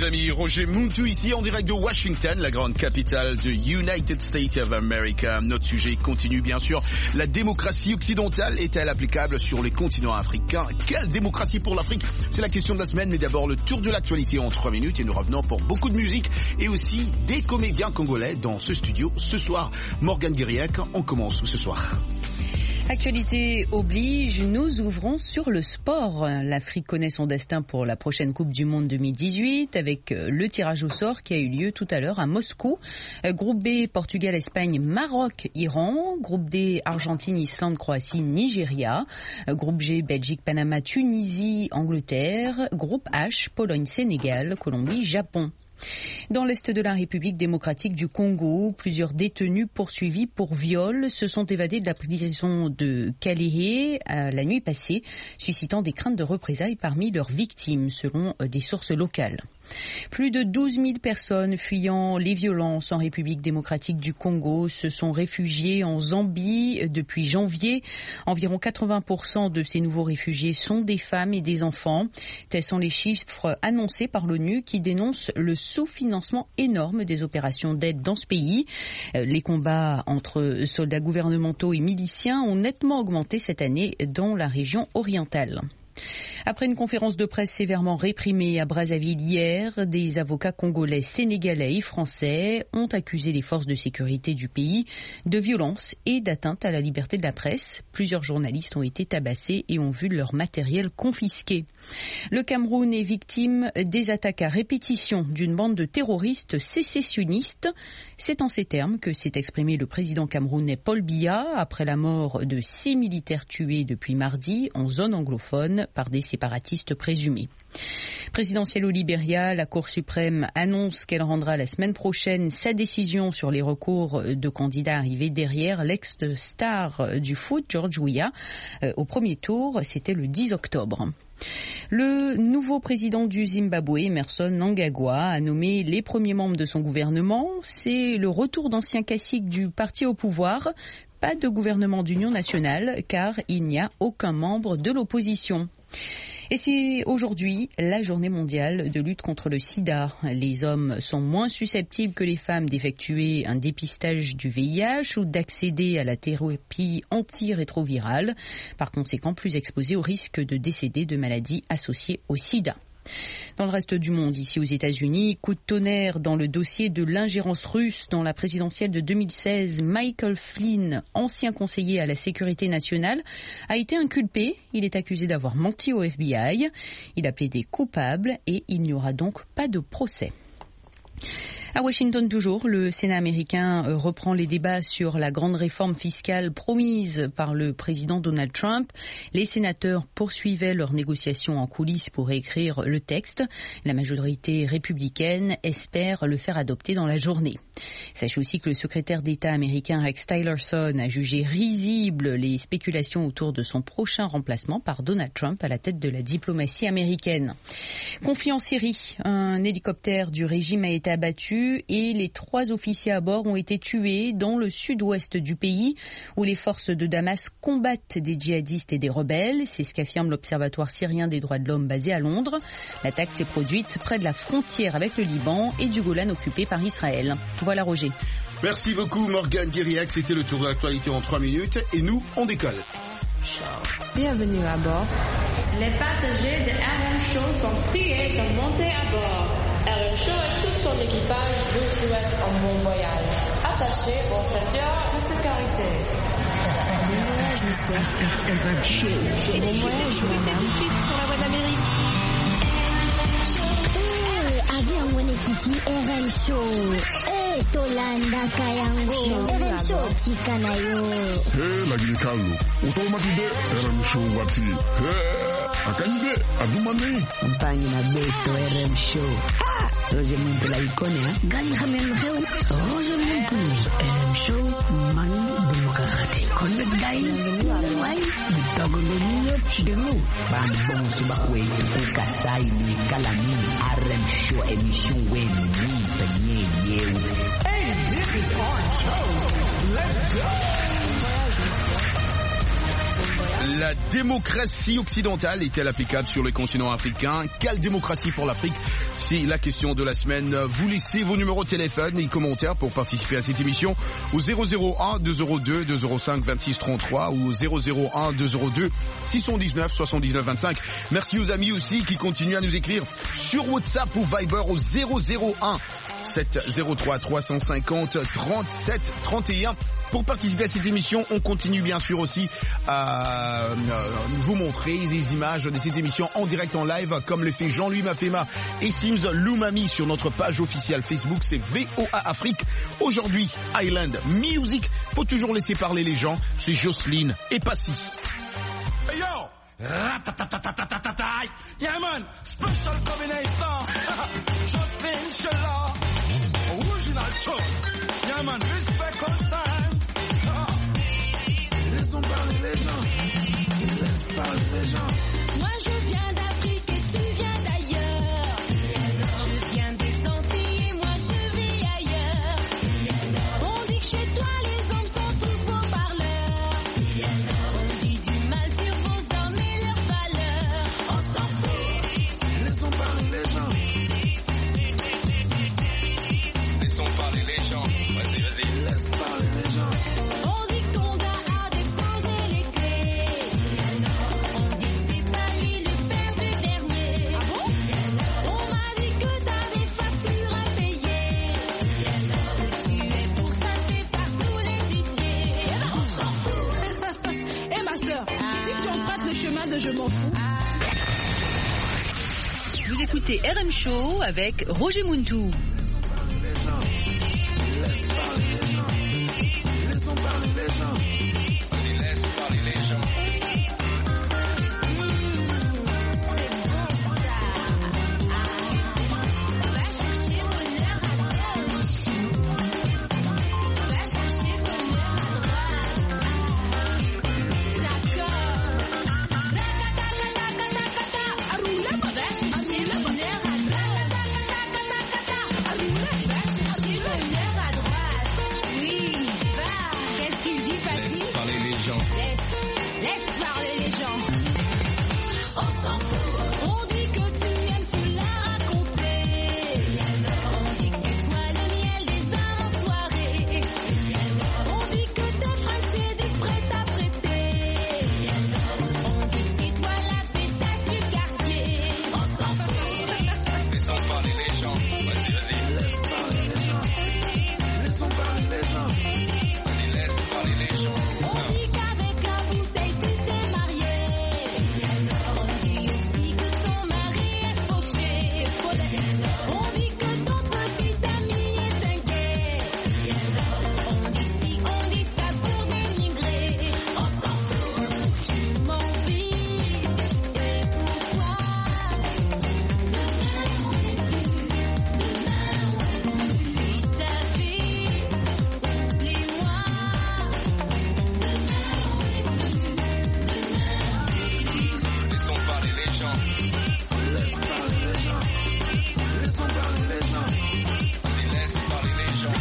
amis, Roger Muntu ici en direct de Washington, la grande capitale de United States of America. Notre sujet continue bien sûr. La démocratie occidentale est-elle applicable sur les continents africains? Quelle démocratie pour l'Afrique? C'est la question de la semaine, mais d'abord le tour de l'actualité en 3 minutes et nous revenons pour beaucoup de musique et aussi des comédiens congolais dans ce studio ce soir. Morgane Guiriac, on commence ce soir. Actualité oblige, nous ouvrons sur le sport. L'Afrique connaît son destin pour la prochaine Coupe du Monde 2018 avec le tirage au sort qui a eu lieu tout à l'heure à Moscou. Groupe B, Portugal, Espagne, Maroc, Iran. Groupe D, Argentine, Islande, Croatie, Nigeria. Groupe G, Belgique, Panama, Tunisie, Angleterre. Groupe H, Pologne, Sénégal, Colombie, Japon. Dans l'est de la République démocratique du Congo, plusieurs détenus poursuivis pour viol se sont évadés de la prison de Kalehe la nuit passée, suscitant des craintes de représailles parmi leurs victimes, selon des sources locales. Plus de 12 000 personnes fuyant les violences en République démocratique du Congo se sont réfugiées en Zambie depuis janvier. Environ 80% de ces nouveaux réfugiés sont des femmes et des enfants. Tels sont les chiffres annoncés par l'ONU qui dénoncent le sous-financement énorme des opérations d'aide dans ce pays. Les combats entre soldats gouvernementaux et miliciens ont nettement augmenté cette année dans la région orientale. Après une conférence de presse sévèrement réprimée à Brazzaville hier, des avocats congolais, sénégalais et français ont accusé les forces de sécurité du pays de violence et d'atteinte à la liberté de la presse. Plusieurs journalistes ont été tabassés et ont vu leur matériel confisqué. Le Cameroun est victime des attaques à répétition d'une bande de terroristes sécessionnistes. C'est en ces termes que s'est exprimé le président camerounais Paul Biya après la mort de 6 militaires tués depuis mardi en zone anglophone par des séparatistes présumés. Présidentielle au Libéria, la Cour suprême annonce qu'elle rendra la semaine prochaine sa décision sur les recours de candidats arrivés derrière l'ex-star du foot, George Weah. Au premier tour, c'était le 10 octobre. Le nouveau président du Zimbabwe, Emmerson Mnangagwa, a nommé les premiers membres de son gouvernement. C'est le retour d'anciens classiques du parti au pouvoir. Pas de gouvernement d'union nationale car il n'y a aucun membre de l'opposition. Et c'est aujourd'hui la journée mondiale de lutte contre le sida. Les hommes sont moins susceptibles que les femmes d'effectuer un dépistage du VIH ou d'accéder à la thérapie antirétrovirale. Par conséquent, plus exposés au risque de décéder de maladies associées au sida. Dans le reste du monde, ici aux États-Unis, coup de tonnerre dans le dossier de l'ingérence russe dans la présidentielle de 2016. Michael Flynn, ancien conseiller à la sécurité nationale, a été inculpé. Il est accusé d'avoir menti au FBI. Il a plaidé coupable et il n'y aura donc pas de procès. À Washington toujours, le Sénat américain reprend les débats sur la grande réforme fiscale promise par le président Donald Trump. Les sénateurs poursuivaient leurs négociations en coulisses pour écrire le texte. La majorité républicaine espère le faire adopter dans la journée. Sachez aussi que le secrétaire d'État américain Rex Tillerson a jugé risibles les spéculations autour de son prochain remplacement par Donald Trump à la tête de la diplomatie américaine. Conflit en Syrie, un hélicoptère du régime a été abattu et les 3 officiers à bord ont été tués dans le sud-ouest du pays où les forces de Damas combattent des djihadistes et des rebelles. C'est ce qu'affirme l'Observatoire syrien des droits de l'homme basé à Londres. L'attaque s'est produite près de la frontière avec le Liban et du Golan occupé par Israël. Voilà Roger. Merci beaucoup Morgane Guiriac, c'était le tour de l'actualité en 3 minutes et nous on décolle. Bienvenue à bord. Les passagers de RM Show sont priés de monter à bord. RM Show et tout son équipage vous souhaitent un bon voyage. Attachez vos ceintures de sécurité. Bon voyage, monsieur. Bon voyage, madame. Sur la voie d'Amérique. Avion mwenyekiti RM Show. Tolanda kayango. RM Show tikanayo. Lakini Carlo, utomatide RM Show wati. Akanyide adumane. Mpanyi na beto RM Show. Roger Muntu la ikone ha. Gani hamemheu. Roger Muntu RM Show man demokrati. Konde dai. Wai. Bitogo ngoniyo chidemu. Bambong subakwe ukasai ni kalami. RM Show emission we ni penye yew. Hey, this is our show. Let's go. La démocratie occidentale est-elle applicable sur le continent africain? Quelle démocratie pour l'Afrique? C'est la question de la semaine. Vous laissez vos numéros de téléphone et commentaires pour participer à cette émission au 001 202 205 26 33 ou au 001 202 619 79 25. Merci aux amis aussi qui continuent à nous écrire sur WhatsApp ou Viber au 001 703 350 37 31. Pour participer à cette émission, on continue bien sûr aussi à vous montrer les images de cette émission en direct, en live, comme le fait Jean-Louis Mafema et Sims Loumami sur notre page officielle Facebook, c'est VOA Afrique. Aujourd'hui, Island Music, faut toujours laisser parler les gens, c'est Jocelyne et Passy. Hey yo! Ratatatatatatai! Yeah man! Special combination! Jocelyne Sheila! Original tune! Yeah man! Respect on time! Laissons parler les gens! Laisse parler les gens! Moi je viens d'Afrique et tu viens d'ailleurs. Je viens des Antilles et moi je vis ailleurs. On dit que chez toi les hommes sont tous beaux parleurs. On dit du mal sur vos hommes et leurs valeurs. On s'en fout. Laissons parler les gens! Laissons parler les gens! Vas-y, vas-y! Laisse parler les gens! On dit que ton gars a déposé les clés. On dit que c'est pas lui le père du dernier. Ah bon? On m'a dit que t'as des factures à payer. Que tu es pour ça, c'est par tous les huissiers. Eh ben on s'en fout. Eh ma sœur, si tu empruntes le chemin de je m'en fous. Vous écoutez RM Show avec Roger Muntou. Laissons parler les gens! Vas-y, laisse parler les gens! Va chercher bonheur à gauche. Va chercher bonheur à droite. J'accorde. Arroula, va chercher le bonheur à droite. Arroula, va chercher bonheur à droite. Oui, va. Qu'est-ce qu'il dit, Passy? Laisse parler les gens! Laisse parler les gens. On s'en fout. On dit que tu aimes, tu l'as raconté. On dit que c'est toi le miel des âmes en soirée. On dit que tes fringues c'est des prêt-à-prêter. On dit que c'est toi la pétasse du quartier. On s'en fout. Laissons parler les gens! Vas-y, vas-y! Laisse parler les gens! Laissons parler les gens! Vas-y, laisse parler les gens! On dit qu'avec la bouteille tu t'es marié. On dit aussi que ton mari est fauché. On dit que ton petit ami est un gay. On dit ci, on dit ça pour dénigrer. On s'en fout. Tu m'envies. Et pourquoi? Oublie ta vie. Oublie-moi. Laissons parler les gens! Laisse parler les gens! Laissons parler les gens! Vas-y, laisse parler les gens!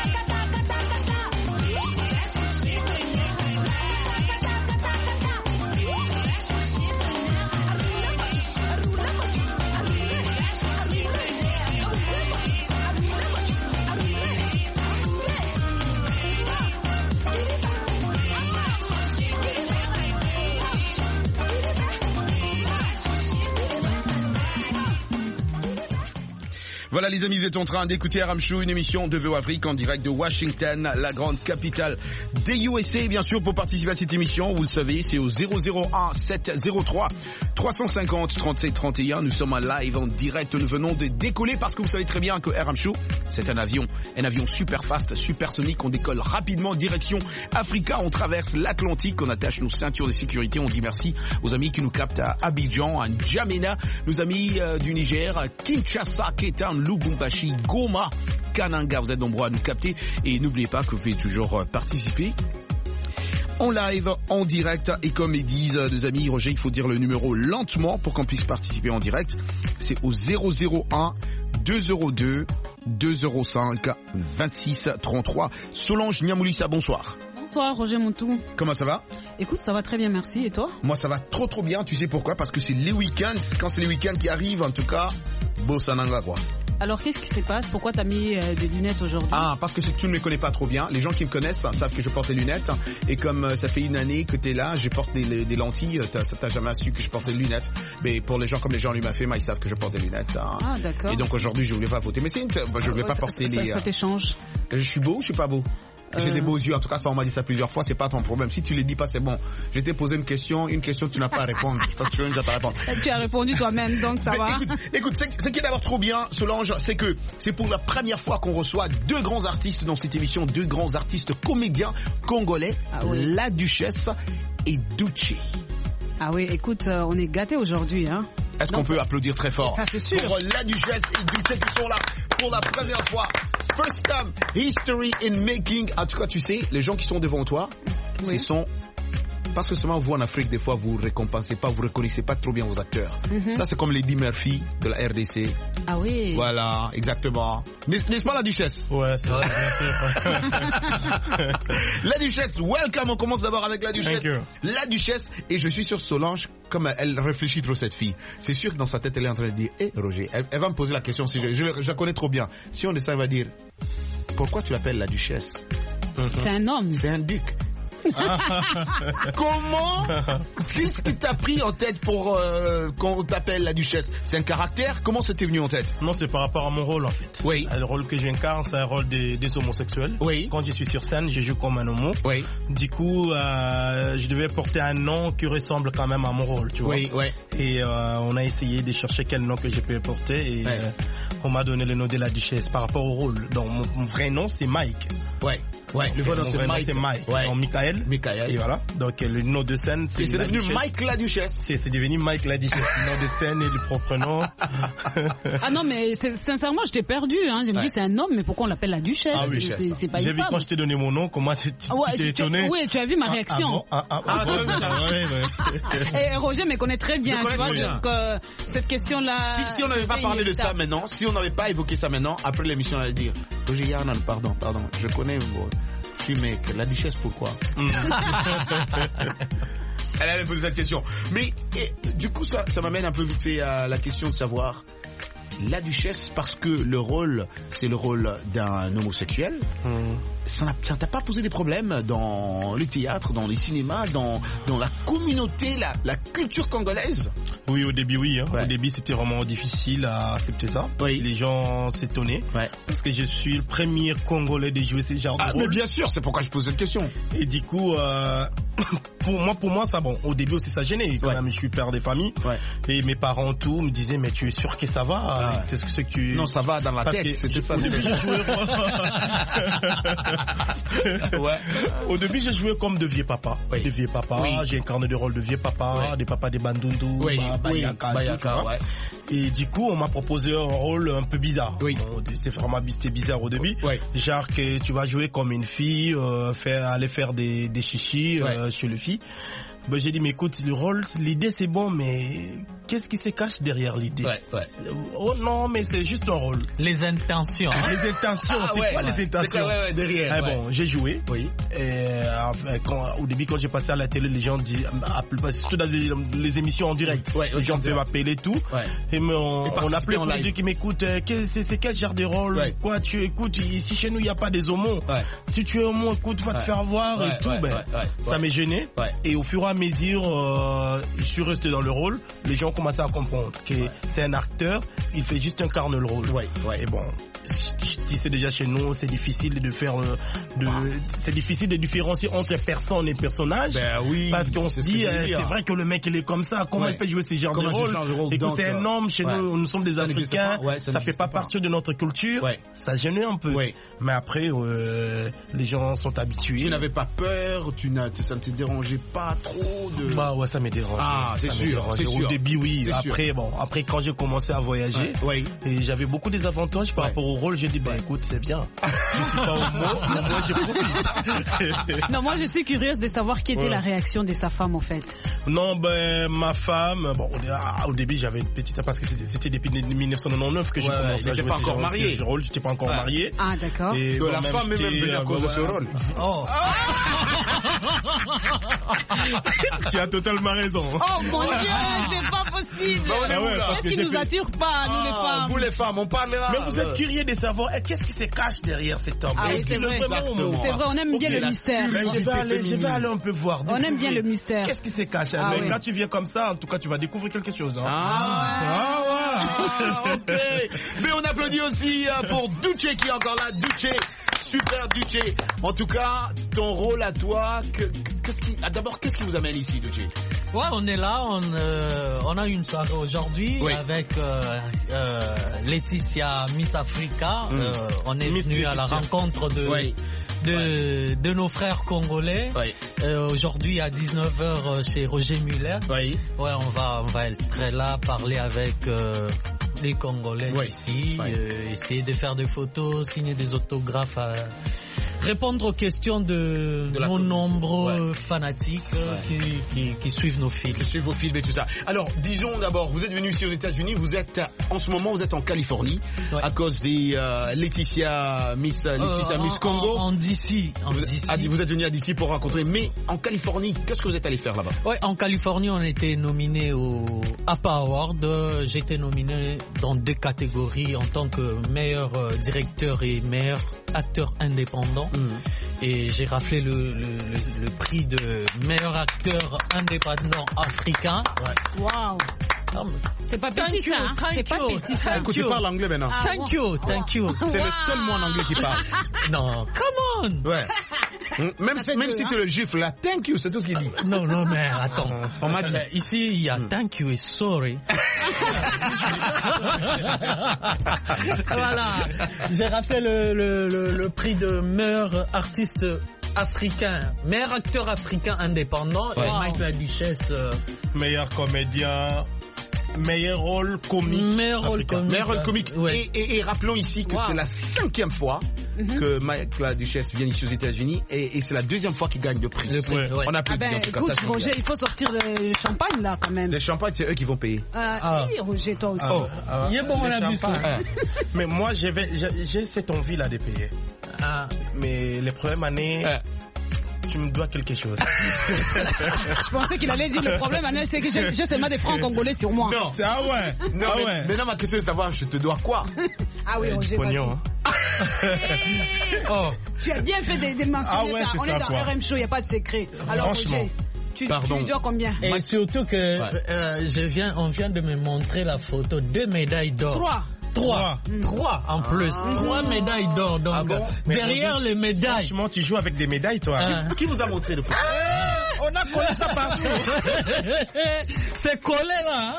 Va chercher bonheur à droite. Va chercher bonheur à droite. Va chercher Voilà les amis, vous êtes en train d'écouter RM Show, une émission de VOA Afrique en direct de Washington, la grande capitale des USA. Bien sûr, pour participer à cette émission, vous le savez, c'est au 001 703 350 37 31. Nous sommes en live en direct, nous venons de décoller parce que vous savez très bien que RM Show, c'est un avion super fast, supersonique. On décolle rapidement direction Africa, on traverse l'Atlantique, on attache nos ceintures de sécurité. On dit merci aux amis qui nous captent à Abidjan, à N'Djamena, nos amis du Niger, Kinshasa, Cape Town, Lubumbashi, Goma, Kananga. Vous êtes nombreux à nous capter et n'oubliez pas que vous pouvez toujours participer en live, en direct. Et comme ils disent nos amis, Roger, il faut dire le numéro lentement pour qu'on puisse participer en direct. C'est au 001 202 205 26 33. Solange Niamoulissa, bonsoir. Bonsoir Roger Muntou. Comment ça va? Écoute, ça va très bien, merci. Et toi? Moi, ça va trop bien. Tu sais pourquoi? Parce que c'est les week-ends. Quand c'est les week-ends qui arrivent, en tout cas, Bossananga, quoi. Alors, qu'est-ce qui se passe? Pourquoi t'as mis des lunettes aujourd'hui? Ah, parce que tu ne me connais pas trop bien. Les gens qui me connaissent savent que je porte des lunettes. Et comme ça fait une année que t'es là, je porte des lentilles. T'as jamais su que je portais des lunettes. Mais pour les gens comme les gens lui m'a fait, ils savent que je porte des lunettes. Ah, d'accord. Et donc aujourd'hui, je voulais pas voter. Mais je voulais pas porter les... Ça t'échange. Je suis beau ou je suis pas beau? J'ai des beaux yeux, en tout cas ça on m'a dit ça plusieurs fois, c'est pas ton problème. Si tu les dis pas, c'est bon. Je t'ai posé une question tu n'as pas à répondre. Parce que tu viens de répondre. Tu as répondu toi-même, donc ça va. Écoute, ce qui est d'abord trop bien, Solange, c'est que c'est pour la première fois qu'on reçoit deux grands artistes dans cette émission, deux grands artistes comédiens congolais, La Duchesse et Douché. Ah oui, écoute, on est gâtés aujourd'hui, hein. Est-ce qu'on peut applaudir très fort? Ça c'est sûr. Pour La Duchesse et Douché qui sont là pour la première fois. First time, history in making. En tout cas, tu sais, les gens qui sont devant toi, ce sont... Parce que seulement vous en Afrique, des fois, vous récompensez pas, vous reconnaissez pas trop bien vos acteurs. Ça, c'est comme Lady Murphy de la RDC. Ah oui. Voilà, exactement. N'est-ce pas La Duchesse? Ouais, c'est vrai, bien sûr. La Duchesse, welcome. On commence d'abord avec La Duchesse. La Duchesse, et je suis sur Solange, comme elle réfléchit trop cette fille. C'est sûr que dans sa tête, elle est en train de dire, Roger, elle va me poser la question, si je la connais trop bien. Si on descend, elle va dire, pourquoi tu l'appelles La Duchesse? C'est un homme. C'est un duc. Comment? Qu'est-ce qui t'a pris en tête pour qu'on t'appelle La Duchesse? C'est un caractère? Comment c'était venu en tête? Non, c'est par rapport à mon rôle en fait. Oui. Le rôle que j'incarne, c'est un rôle des homosexuels. Oui. Quand je suis sur scène, je joue comme un homo. Oui. Du coup, je devais porter un nom qui ressemble quand même à mon rôle, tu vois. Oui, oui. Et on a essayé de chercher quel nom que je peux porter et on m'a donné le nom de La Duchesse par rapport au rôle. Donc mon vrai nom c'est Mike. Ouais. Ouais, le vrai nom c'est Mike. C'est Mike. Ouais. Non, Michael. Et voilà. Donc le nom de scène c'est. Et c'est devenu Mike La Duchesse. C'est devenu Mike La Duchesse. Le nom de scène et le propre nom. Ah non, mais sincèrement, je t'ai perdu. Hein. Je me dis c'est un homme, mais pourquoi on l'appelle La Duchesse? Ah oui, c'est pas une femme. J'ai vu quand je t'ai donné mon nom, comment tu t'es étonné. Oui, tu as vu ma réaction. Et Roger me connaît très bien. Tu vois, donc cette question-là. Si on n'avait pas parlé de ça maintenant, si on n'avait pas évoqué ça maintenant, après l'émission, on allait dire Roger Yarnan, pardon, je connais vous. Mec, La Duchesse, pourquoi? Elle avait posé cette question. Mais du coup, ça m'amène un peu vite fait à la question de savoir La Duchesse, parce que le rôle, c'est le rôle d'un homosexuel. Ça t'a pas posé des problèmes dans le théâtre, dans les cinémas, dans la communauté, la culture congolaise? Oui, au début, oui. Hein. Ouais. Au début, c'était vraiment difficile à accepter ça. Oui. Les gens s'étonnaient. Ouais. Parce que je suis le premier Congolais de jouer ce genre de rôle. Mais bien sûr, c'est pourquoi je pose cette question. Et du coup, pour moi, ça, bon, au début aussi, ça gênait. Quand même, je suis père des familles. Ouais. Et mes parents, tout, me disaient, mais tu es sûr que ça va? C'est ce que tu... Non, ça va dans la tête. C'était ça. Au début, j'ai joué... Au début, j'ai joué comme de vieux papa. Oui. De vieux papa. Oui. J'ai incarné des rôles de vieux papa, des papas des Bandundu, Bayaka, et du coup, on m'a proposé un rôle un peu bizarre. Oui. C'était bizarre au début. Oui. Genre que tu vas jouer comme une fille, aller faire des chichis chez les filles. Ben, j'ai dit, mais écoute, le rôle, l'idée c'est bon, mais qu'est-ce qui se cache derrière l'idée? Oh non, mais c'est juste un rôle. Les intentions. Les intentions, c'est quoi les intentions? Derrière. Bon, j'ai joué. Oui. Et au début, quand j'ai passé à la télé, les gens disent, surtout dans les émissions en direct, les gens peuvent m'appeler tout. Et on appelait pour dire qu'ils m'écoutent, c'est quel genre de rôle? Quoi, tu écoutes, ici chez nous, il n'y a pas des homos. Si tu es homo, écoute, va te faire voir et tout. Ça m'est gêné. Et au fur et à mesure, je suis resté dans le rôle. Les gens ont commencé à comprendre que c'est un acteur, il fait juste incarner le rôle. Et bon, tu sais déjà chez nous, c'est difficile de faire, c'est difficile de différencier entre personne et personnage. Parce qu'on se dit, c'est vrai que le mec il est comme ça. Comment il peut jouer ce genre de rôle? Et que c'est un homme, chez nous sommes des Africains, ça fait pas partie de notre culture. Ça gênait un peu. Mais après, les gens sont habitués. Tu n'avais pas peur, ça ne te dérangeait pas trop de... Bah ouais, ça me dérange. Ah, c'est sûr. Au début, oui. Après, quand j'ai commencé à voyager, et j'avais beaucoup des avantages par rapport au rôle, j'ai dit, écoute, c'est bien. Je suis pas au mot, moi je profite. Non, moi je suis curieuse de savoir quelle était la réaction de sa femme en fait. Non, ma femme, au début j'avais une petite, parce que c'était depuis 1999 que j'ai commencé à jouer. J'étais pas encore marié. J'étais pas encore marié. Ah, d'accord. Et la femme est même venue à cause de ce rôle. Oh. Tu as totalement raison. Oh mon Dieu, c'est pas possible. Qu'est-ce qui nous attire pas, nous les femmes? Vous les femmes, on parlera. Mais vous êtes curieux de savoir qu'est-ce qui se cache derrière cet homme. Ah oui, c'est vrai. C'est vrai, on aime bien le mystère. Je vais aller un peu voir. On aime bien le mystère. Qu'est-ce qui se cache? Mais quand tu viens comme ça, en tout cas, tu vas découvrir quelque chose. Ok. Mais on applaudit aussi pour Duce qui est encore là. Duce, super Duce. En tout cas, ton rôle à toi, d'abord, qu'est-ce qui vous amène ici, Duce? Ouais, on est là, on a une soirée aujourd'hui avec Laetitia Miss Africa. On est venu à la rencontre de nos frères congolais. Aujourd'hui à 19h chez Roger Muller. On va être là, parler avec les Congolais ici, essayer de faire des photos, signer des autographes, répondre aux questions de nos nombreux fanatiques qui suivent nos films. Qui suivent vos films et tout ça. Alors, disons d'abord, vous êtes venu ici aux États-Unis, en ce moment, vous êtes en Californie, à cause des Laetitia Miss Congo. En DC. Vous êtes venu à DC pour rencontrer, mais en Californie, qu'est-ce que vous êtes allé faire là-bas? Ouais, en Californie, on a été nominé au APA Award. J'ai été nominé dans 2 catégories en tant que meilleur directeur et meilleur acteur indépendant. Et j'ai raflé le prix de meilleur acteur indépendant africain. Waouh. C'est pas petit ça, hein? C'est pas petit ça. Écoute, tu parles anglais maintenant. Thank you. C'est le seul mot en anglais qui parle. Non, come on. Ouais. Même si tu le gifles là, thank you, c'est tout ce qu'il dit. Non, mais attends. On m'a dit, ici, il y a thank you et sorry. Voilà. J'ai raflé le prix de meilleur artiste africain, meilleur acteur africain indépendant. Et Mike La Duchesse. Meilleur comédien. Meilleur rôle comique. Meilleur rôle comique. Ouais. Et rappelons ici que c'est la 5e fois que Mike La Duchesse vient ici aux États-Unis et c'est la 2e fois qu'il gagne le prix. On applaudit. Écoute, Roger, il faut sortir le champagne là quand même. Le champagne, c'est eux qui vont payer. Oui, Roger, toi aussi. Il est bon, on a vu ça. Mais moi, j'ai cette envie là de payer. Mais le problème année. Tu me dois quelque chose. Je pensais qu'il allait dire le problème, c'est que j'ai seulement des francs congolais sur moi. Non. C'est ouais. Mais non, ma question est de savoir, je te dois quoi? Ah oui, Roger. Pognon, Tu as bien fait de mentionner ça. On est dans RM Show, il n'y a pas de secret. Alors, Roger, tu dois combien? Et surtout que on vient de me montrer la photo, 2 médailles d'or. 3 en plus. 3 médailles d'or. Donc, derrière les médailles. Franchement, tu joues avec des médailles, toi. Qui vous a montré le photo? On a collé ça partout. C'est collé là.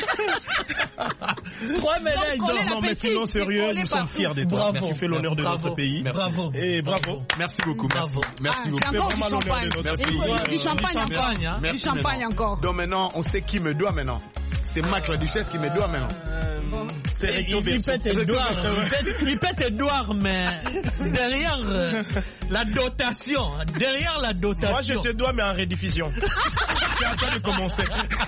3 médailles d'or. Non, mais sinon, sérieux, nous sommes fiers de toi. Tu fais l'honneur de notre pays. Bravo. Et bravo. Merci beaucoup. Merci beaucoup. C'est encore du champagne. Du champagne. Du champagne encore. Donc maintenant, on sait qui me doit maintenant. C'est Mike La Duchesse qui me doit maintenant. Il pète Edouard, mais derrière la dotation. Moi, je te dois, mais en rediffusion. C'est à toi de commencer.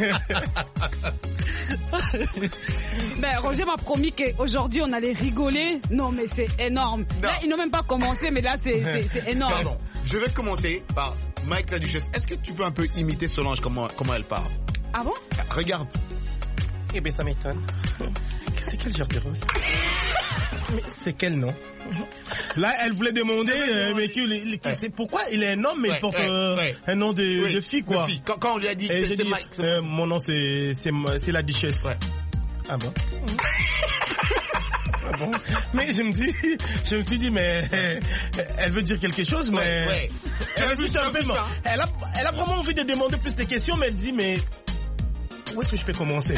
Ben, Roger m'a promis qu'aujourd'hui, on allait rigoler. Non, mais c'est énorme. Non. Là, ils n'ont même pas commencé, mais là, c'est énorme. Pardon. Je vais commencer par Mike La Duchesse. Est-ce que tu peux un peu imiter Solange, comment elle parle? Ah bon? Regarde. Eh bien, ça m'étonne. C'est quel genre de rôle? C'est quel nom? Là, elle voulait demander, mais c'est pourquoi il est un homme, mais il porte un nom de fille, quoi. Quand on lui a dit que c'est Mike. Mon nom, c'est La Duchesse. Ouais. Ah bon? Ah bon? Mais je me suis dit, mais elle veut dire quelque chose, mais elle a vraiment envie de demander plus de questions, mais elle dit, mais où est-ce que je peux commencer?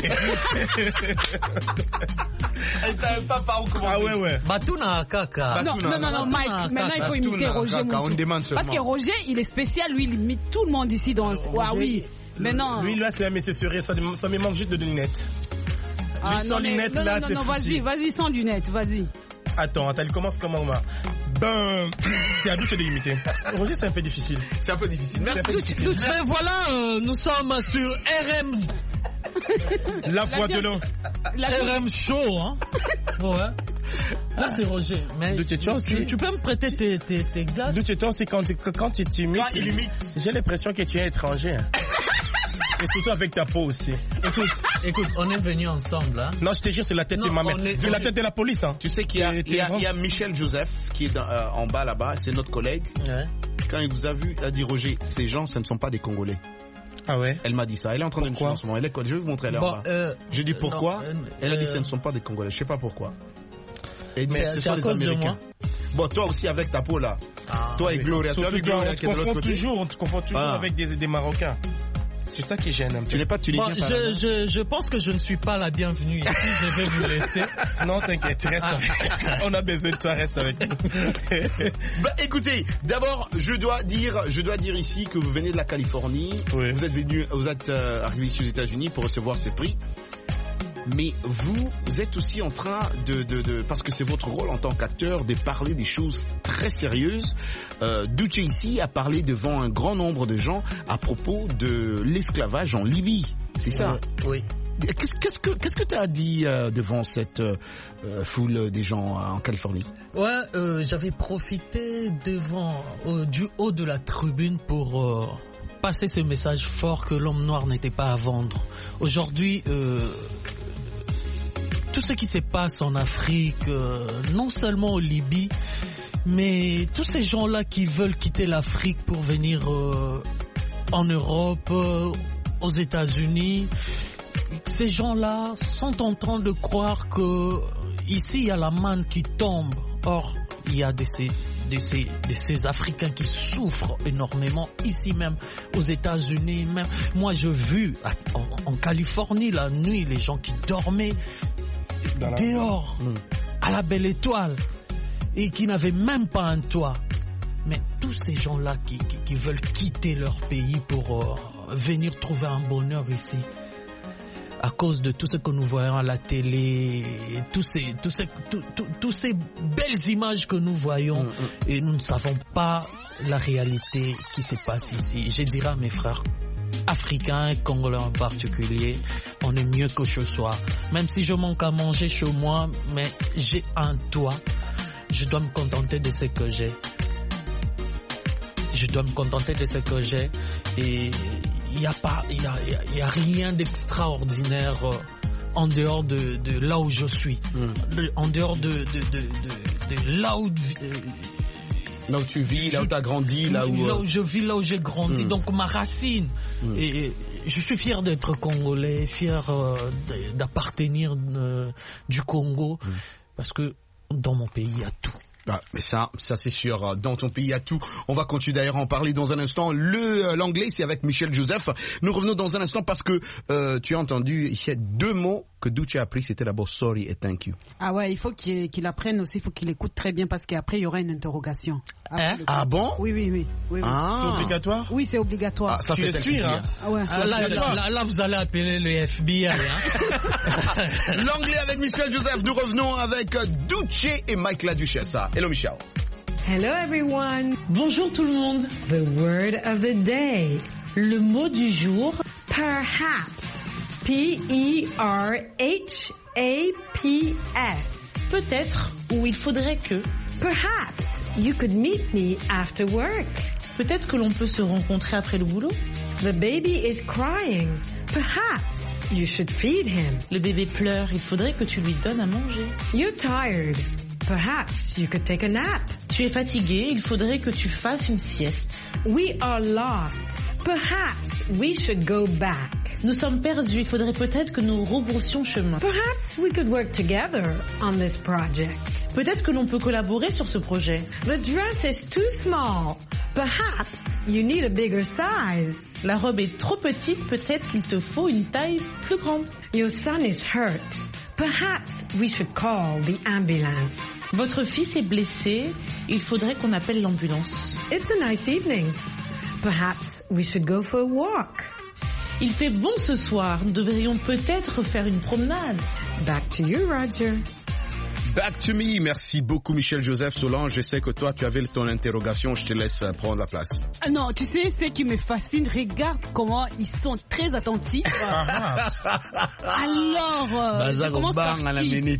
Elle savait pas par où commencer. Ah ouais. Batuna Kaka. Non, Mike. Maintenant, il faut imiter Roger. On demande seulement. Parce que Roger, il est spécial, lui, il imite tout le monde ici dans. Ah oui. Mais non. Lui, là, c'est un monsieur sur ça me manque juste de lunettes. Sans lunettes, là, c'est foutu. Vas-y, sans lunettes, vas-y. Attends, il commence comment, moi? Ben, c'est à Douche de l'imiter. Roger, c'est un peu difficile. C'est un peu difficile. Merci. Mais voilà, nous sommes sur RM. La voix de l'eau. RM Show, hein. Ouais. Là, c'est Roger. Mais tu peux me prêter tes glaces? D'où toi aussi, quand tu imites, j'ai l'impression que tu es étranger. Hein. Et surtout avec ta peau aussi. Écoute, on est venus ensemble. Hein. Non, je te jure, c'est la tête de ma mère. C'est la tête de la police. Hein. Tu sais qu'il y a Michel Joseph qui est en bas là-bas, c'est notre collègue. Ouais. Quand il vous a vu, il a dit Roger, ces gens, ce ne sont pas des Congolais. Ah ouais? Elle m'a dit ça. Elle est en train de me suivre en ce moment. Je vais vous montrer là-bas. J'ai dit pourquoi? Elle a dit ce ne sont pas des Congolais. Je sais pas pourquoi. Mais ce sont des Américains. Bon, toi aussi avec ta peau là. Toi et Gloria. Tu as vu Gloria qui est de l'autre côté. On te confond toujours avec des Marocains. C'est ça qui gêne un peu. Tu n'es pas tunisien. Je pense que je ne suis pas la bienvenue ici. Je vais vous laisser. Non, t'inquiète, reste avec. On a besoin de toi, reste avec nous. Bah, écoutez, d'abord, je dois dire ici que vous venez de la Californie. Oui. Vous êtes arrivé ici aux États-Unis pour recevoir ce prix. Mais vous êtes aussi en train parce que c'est votre rôle en tant qu'acteur, de parler des choses très sérieuses. Douche ici a parlé devant un grand nombre de gens à propos de l'esclavage en Libye. C'est ça? Oui. Qu'est-ce que tu as dit devant cette foule des gens en Californie? Ouais, j'avais profité du haut de la tribune pour passer ce message fort que l'homme noir n'était pas à vendre. Aujourd'hui, tout ce qui se passe en Afrique, non seulement en Libye, mais tous ces gens-là qui veulent quitter l'Afrique pour venir en Europe, aux États-Unis, ces gens-là sont en train de croire que ici il y a la manne qui tombe. Or, il y a de ces Africains qui souffrent énormément ici même, aux États-Unis même. Moi, j'ai vu en Californie la nuit les gens qui dormaient dehors, à la belle étoile, et qui n'avaient même pas un toit. Mais tous ces gens-là qui veulent quitter leur pays pour venir trouver un bonheur ici, à cause de tout ce que nous voyons à la télé, tous ces belles images que nous voyons, et nous ne savons pas la réalité qui se passe ici. Je dirais à mes frères africains, congolais en particulier, on est mieux que chez soi. Même si je manque à manger chez moi, mais j'ai un toit, je dois me contenter de ce que j'ai. Et il y a rien d'extraordinaire en dehors de là où je suis, en dehors de là où tu vis, là où tu as grandi, là où je vis, là où j'ai grandi. Donc ma racine. Et je suis fier d'être congolais, fier d'appartenir du Congo, parce que dans mon pays il y a tout. Ah, mais ça c'est sûr. Dans ton pays, il y a tout. On va continuer d'ailleurs à en parler dans un instant. L'anglais, c'est avec Michel Joseph. Nous revenons dans un instant parce que tu as entendu, il y a 2 mots que Douche a appris, c'était d'abord sorry et thank you. Ah ouais, il faut qu'il apprenne aussi, il faut qu'il écoute très bien parce qu'après il y aura une interrogation. Ah bon? Oui. Ah. C'est obligatoire? Oui, c'est obligatoire. Ah, ça c'est sûr. Hein. Ah ouais. Là, vous allez appeler le FBI. Hein. L'anglais avec Michel Joseph. Nous revenons avec Douche et Mike la Duchesse. Hello Michel. Hello everyone. Bonjour tout le monde. The word of the day. Le mot du jour, perhaps. Perhaps. Peut-être, ou il faudrait que. Perhaps you could meet me after work. Peut-être que l'on peut se rencontrer après le boulot. The baby is crying. Perhaps you should feed him. Le bébé pleure, il faudrait que tu lui donnes à manger. You're tired. Perhaps you could take a nap. Tu es fatigué, il faudrait que tu fasses une sieste. We are lost. Perhaps we should go back. Nous sommes perdus, il faudrait peut-être que nous rebroussions chemin. Perhaps we could work together on this project. Peut-être que l'on peut collaborer sur ce projet. The dress is too small. Perhaps you need a bigger size. La robe est trop petite, peut-être qu'il te faut une taille plus grande. Your son is hurt. Perhaps we should call the ambulance. Votre fils est blessé, il faudrait qu'on appelle l'ambulance. It's a nice evening. Perhaps we should go for a walk. Il fait bon ce soir. Nous devrions peut-être faire une promenade. Back to you, Roger. Back to me. Merci beaucoup, Michel Joseph Solange. Je sais que toi, tu avais ton interrogation. Je te laisse prendre la place. Non, tu sais, ce qui me fascine, regarde comment ils sont très attentifs. Alors, je commence par qui?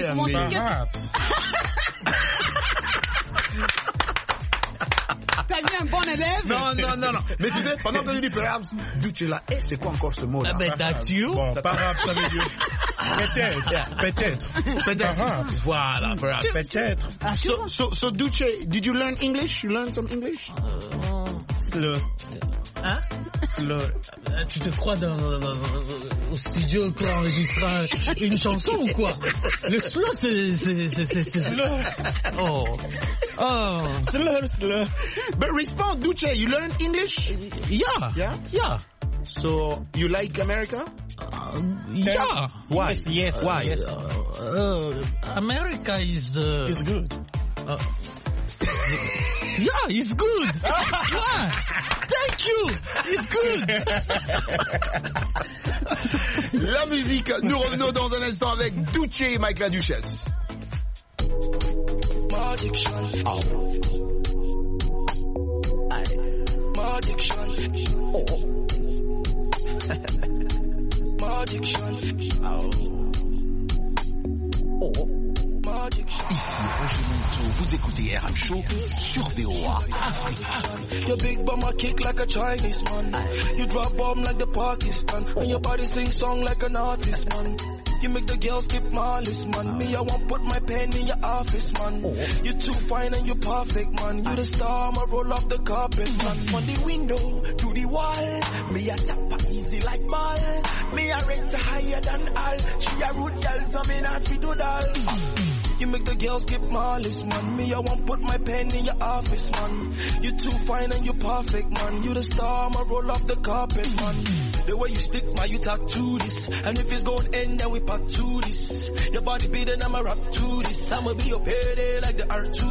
T'as vu un bon élève? Non. Mais tu sais, pendant que je dis perhaps, d'où tu l'as, c'est quoi encore ce mot-là? Ah ben, that's you. Bon, perhaps, ça veut dire peut-être. Voilà, perhaps. Peut-être. So Duce, did you learn English? You learned some English? Slow. Hein? Slow. Tu te crois au studio pour enregistrer une chanson ou quoi? Le slow, c'est slow. Oh. Slow. But respond, Duce, you learn English? Yeah. So, you like America? Yeah. Why? Yes. Why? Yes. America is good. Yeah, it's good. Yeah. Thank you. It's good. La musique, nous revenons dans un instant avec Duce et Mike la Duchesse. Magic Shine. Magic Shine. Magic Shine. Ici Roger Monteau, vous écoutez RM Show sur VOA Afrique. Your big bum a kick like a Chinese man. You drop bomb like the Pakistan. And your body sing song like an artist, man. You make the girls skip Marlis, man. Me, I won't put my pen in your office, man. You too fine and you perfect, man. You the star, I'ma roll off the carpet, man. From the window to the wall, me a tap easy like ball. Me a rate higher than all. She a rude girl, so me not fit to doll. You make the girls skip Marlis, man. Me, I won't put my pen in your office, man. You too fine and you perfect, man. You the star, I'ma roll off the carpet, man. The way you stick, man, you talk to this. And if it's going end, then we back to this. Your body beating, I'ma rap to this. I'ma be your payday like the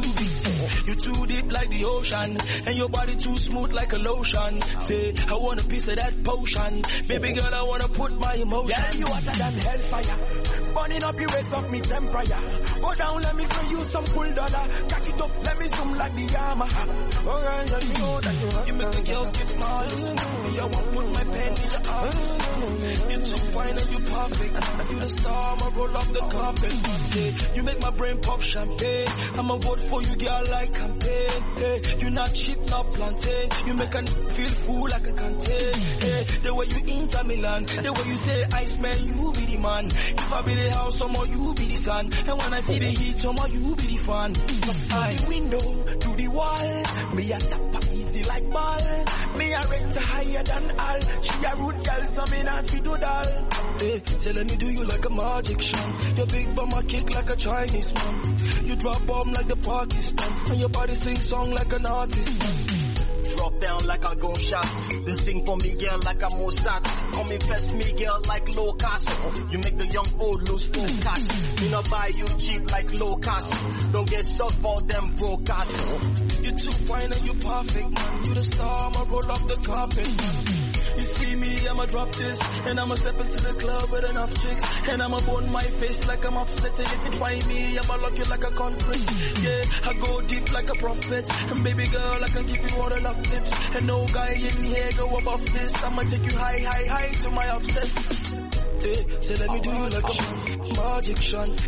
R2Bs. You too deep like the ocean. And your body too smooth like a lotion. Say, I want a piece of that potion. Baby girl, I wanna put my emotion. Yeah, you hotter than hellfire. Burning up, you raise up me temperature. Go down, let me bring you some cool dollar. Jack it up, let me zoom like the Yamaha. Oh girl, let me know that you make the girls skip miles. I won't put my pen in your office. You're too fine and you perfect. You the star, I'ma roll off the carpet. Say, you make my brain pop champagne. I'ma vote for you, girl, like campaign. Hey, you not cheap, not plantain. You make a feel full like a canteen. Hey, the way you Inter Milan, the way you say Iceman, you be the man. If I be the house, somehow you be the sun. And when I feel the heat, somehow you be the fan. From the window to the wall, me a tap easy like ball. Me a rate higher than all. She a rude girl, so me not fit to doll. Hey, say let me do you like a magic shine. Your big bum a kick like a Chinese man. You drop bomb like the Pakistan. And your body sing song like an artist, man. Drop down like a gunshot. Then sing for me, girl, like a Mossad. Come invest me, girl, like low cost. You make the young old lose focus. Me not buy you cheap like low cost. Don't get stuck for them broadcasts. You too fine and you perfect, man. You the star, I'ma roll off the carpet, man. You see me, I'ma drop this. And I'ma step into the club with enough chicks. And I'ma burn my face like I'm upset. And if you try me, I'ma lock you like a conference. Yeah, I go deep like a prophet. And baby girl, I can give you all the love tips. And no guy in here go above this. I'ma take you high, high, high to my obsess. Hey, say let me do you like a magic shine.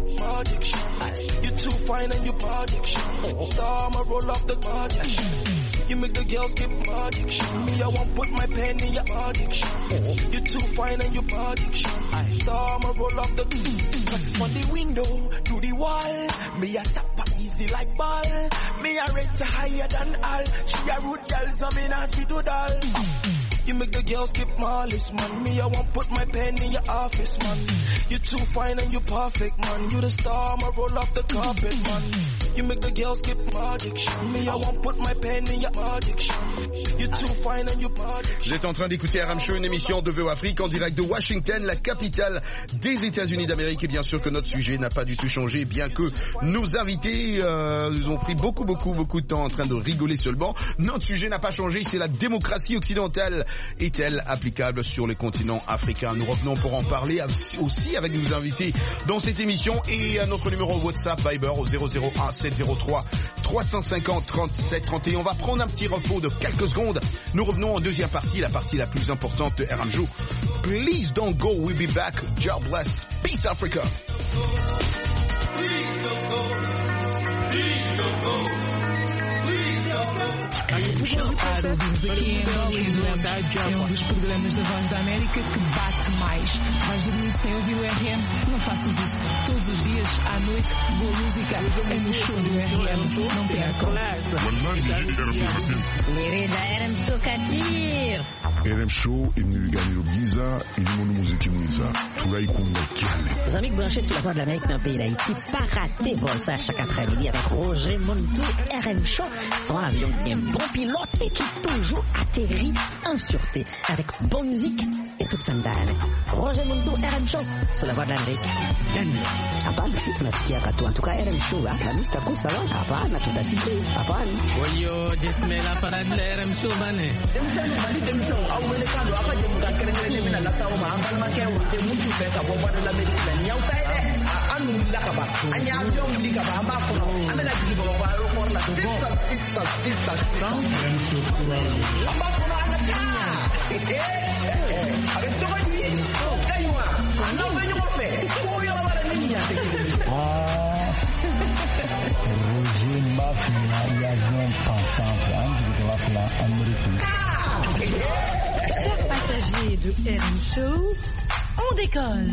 You too fine and you magic shine. Star, I'ma roll off the magic shine. You make the girls skip magic shine. Me, I won't put my pen in your magic shine. You too fine and you magic shine. Star, I'ma roll off the cause from the window to the wall. Me a tap easy like ball. Me a rate higher than all. She a rude girl, so me not fit to doll. You make the girls skip Marlis, man. Me, I won't put my pen in your office, man. You too fine and you perfect, man. You the star, I'ma roll off the carpet, man. You make the girls skip my addiction. Me, I won't put my pen in your addiction. You're too fine and you're magic. Vous êtes en train d'écouter RM Show, une émission de VO Afrique en direct de Washington, la capitale des États-Unis d'Amérique. Et bien sûr que notre sujet n'a pas du tout changé, bien que nos invités nous ont pris beaucoup de temps en train de rigoler seulement. Notre sujet n'a pas changé, c'est la démocratie occidentale est-elle applicable sur le continent africain? Nous revenons pour en parler aussi avec nos invités dans cette émission et à notre numéro WhatsApp Viber au 001 703 350 37 31. On va prendre un petit repos de quelques secondes. Nous revenons en deuxième partie, la partie la plus importante de RM Show. Please don't go, we'll be back. God bless. Peace Africa. É um dos programas da Voz da América que bate mais. Vais dormir sem ouvir o RM? Não faças isso. Todos os dias, à noite, boa música é no show do RM. Não percam. RM Show Kadir. RM Show imnigani Giza ilimonu muziki mwiza tunaikunga kiale. Les amis branchés sur la Voix de l'Amérique dans le pays d'Haïti, pas rater ça chaque après-midi avec Roger Montou. RM Show, son avion qui est un bon pilote et qui toujours atterrit en sûreté avec bonne musique et toute sandale. Roger Montou, RM Show sur la Voix de l'Amérique. Hapana, si tunasikia katu. En tout cas, RM Show, Alhamisi taku salon. Hapana, tutasikia. Hapana. Oyo, jismela para RM Show bane. Au mercado apa je muka kere-kere mina la sawo ma ambal ma ke wote mutu fe ka bomba de l'Amérique la nyaw tay de anu la ka ba anya jom li ka ba ma ko amela ji bo ba ro ko la sista amba ko na ta avec so ba ni kaywa no ga yo fe ko yo la ba ni nya Roger Mafia y a un ensemble de la Amérique. Chers passagers de RM Show, on décolle.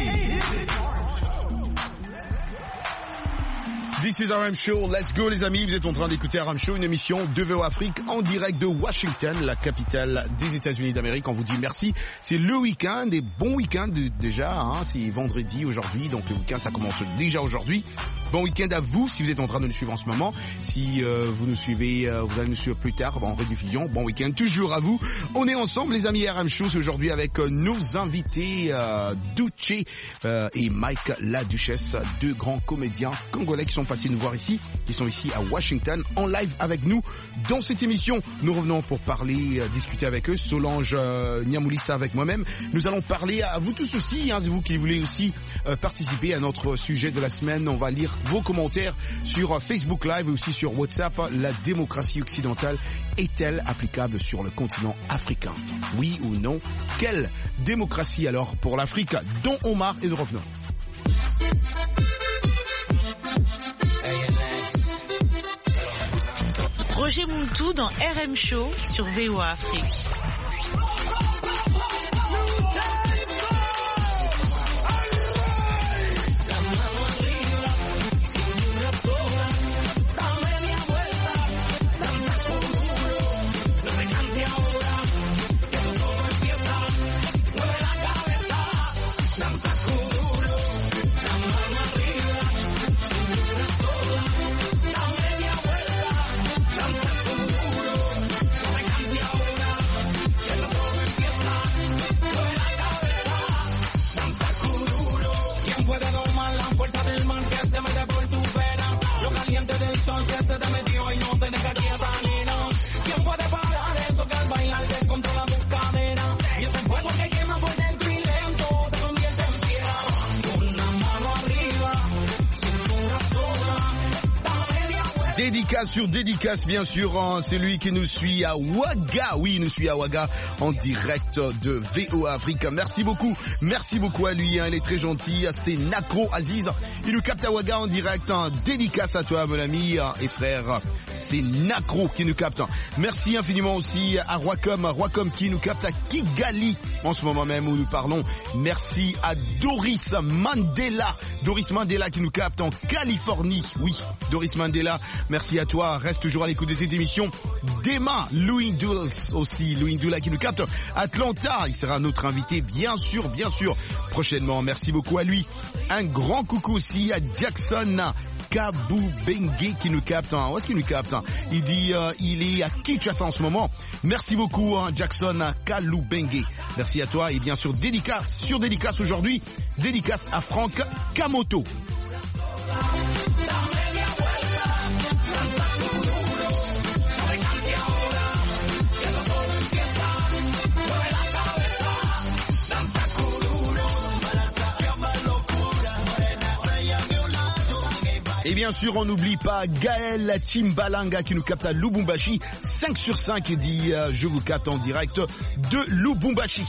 This is RM Show, let's go les amis, vous êtes en train d'écouter RM Show, une émission de VO Afrique en direct de Washington, la capitale des États-Unis d'Amérique. On vous dit merci, c'est le week-end, et bon week-end déjà, hein, c'est vendredi aujourd'hui, donc le week-end ça commence déjà aujourd'hui. Bon week-end à vous si vous êtes en train de nous suivre en ce moment. Si vous nous suivez, vous allez nous suivre plus tard en rediffusion. Bon week-end toujours à vous. On est ensemble les amis RM Show aujourd'hui avec nos invités Duce et Mike La Duchesse, deux grands comédiens congolais qui sont passés nous voir ici, qui sont ici à Washington en live avec nous dans cette émission. Nous revenons pour parler, discuter avec eux. Solange Niamoulissa avec moi-même. Nous allons parler à vous tous aussi, hein, c'est vous qui voulez aussi participer à notre sujet de la semaine. On va lire vos commentaires sur Facebook Live et aussi sur WhatsApp. La démocratie occidentale est-elle applicable sur le continent africain? Oui ou non? Quelle démocratie alors pour l'Afrique? Dont Omar et nous revenons. Roger Montou dans RM Show sur VOA Afrique. Dédicace sur dédicace, bien sûr, hein, c'est lui qui nous suit à Ouaga. Oui, il nous suit à Ouaga en direct de VO Afrique. Merci beaucoup à lui, hein, il est très gentil. C'est Nakro Aziz, il nous capte à Ouaga en direct. Hein. Dédicace à toi, mon ami et frère. C'est Nakro qui nous capte. Merci infiniment aussi à Roicom qui nous capte à Kigali en ce moment même où nous parlons. Merci à Doris Mandela qui nous capte en Californie. Oui, Doris Mandela, merci à toi. Reste toujours à l'écoute de cette émission. Demain, Louis Ndula qui nous capte Atlanta. Il sera notre invité, bien sûr, prochainement. Merci beaucoup à lui. Un grand coucou aussi à Jackson Kabubengue qui nous capte. Où est-ce qu'il nous capte? Il dit il est à Kinshasa en ce moment. Merci beaucoup Jackson Kalubengue. Merci à toi et bien sûr dédicace aujourd'hui. Dédicace à Franck Kamoto. Et bien sûr, on n'oublie pas Gaël Chimbalanga qui nous capte à Lubumbashi. 5 sur 5 et dit je vous capte en direct de Lubumbashi.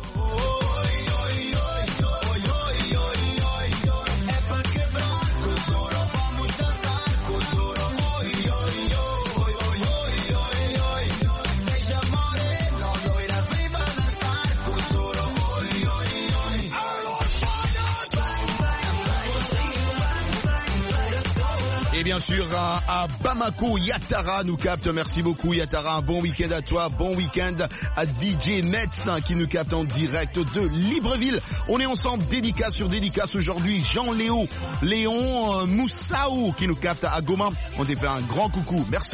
Et bien sûr, à Bamako, Yatara nous capte. Merci beaucoup, Yatara. Un bon week-end à toi. Bon week-end à DJ Metz qui nous capte en direct de Libreville. On est ensemble, dédicace sur dédicace aujourd'hui. Léon Moussaou qui nous capte à Goma. On te fait un grand coucou. Merci.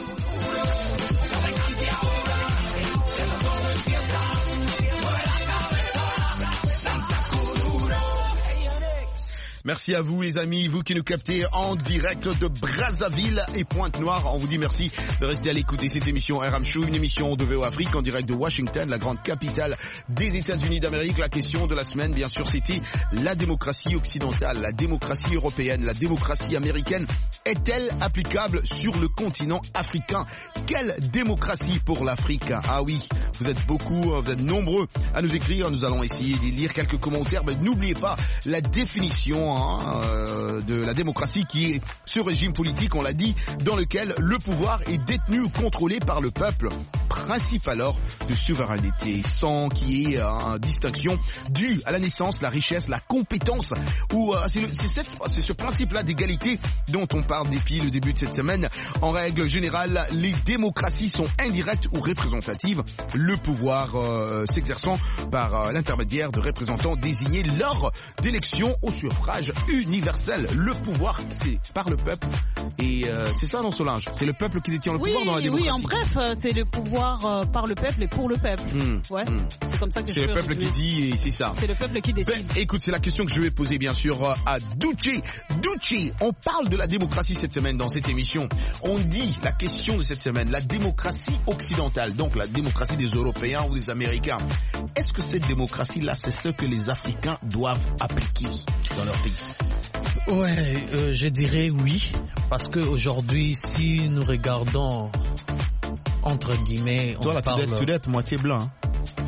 Merci à vous les amis, vous qui nous captez en direct de Brazzaville et Pointe-Noire. On vous dit merci de rester à l'écoute de cette émission RM Show, une émission de VO Afrique en direct de Washington, la grande capitale des États-Unis d'Amérique. La question de la semaine, bien sûr, c'était la démocratie occidentale, la démocratie européenne, la démocratie américaine. Est-elle applicable sur le continent africain? Quelle démocratie pour l'Afrique? Ah oui, vous êtes nombreux à nous écrire. Nous allons essayer de lire quelques commentaires, mais n'oubliez pas la définition de la démocratie qui est ce régime politique, on l'a dit, dans lequel le pouvoir est détenu ou contrôlé par le peuple. Principe alors de souveraineté, sans qu'il y ait distinction due à la naissance, la richesse, la compétence. C'est ce principe-là d'égalité dont on parle depuis le début de cette semaine. En règle générale, les démocraties sont indirectes ou représentatives, le pouvoir s'exerçant par l'intermédiaire de représentants désignés lors d'élections au suffrage universel. Le pouvoir, c'est par le peuple. Et c'est ça, non, Solange? C'est le peuple qui détient le pouvoir dans la démocratie. Oui, en bref, c'est le pouvoir par le peuple et pour le peuple. C'est comme ça que c'est le peuple qui dit et c'est ça. C'est le peuple qui décide. Écoute, c'est la question que je vais poser bien sûr à Duce. Duce, on parle de la démocratie cette semaine dans cette émission. On dit la question de cette semaine, la démocratie occidentale, donc la démocratie des Européens ou des Américains. Est-ce que cette démocratie-là, c'est ce que les Africains doivent appliquer dans leur pays? Ouais, je dirais oui, parce que aujourd'hui, si nous regardons entre guillemets, toi, on parle. Tu dois être moitié blanc. Hein?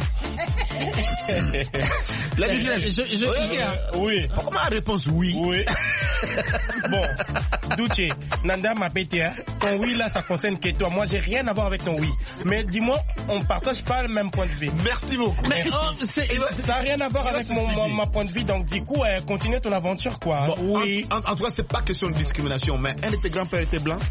La oui. Pourquoi ma réponse oui? Oui. Bon, Duce, Nanda m'a pété. Ton oui là, ça concerne que toi. Moi, j'ai rien à voir avec ton oui. Mais dis-moi, on partage pas le même point de vue. Merci beaucoup. Mais ça n'a rien à voir avec mon point de vue. Donc du coup, continue ton aventure quoi. Bon, oui. En tout cas, c'est pas question de discrimination. Mais un de tes grands-pères était blanc.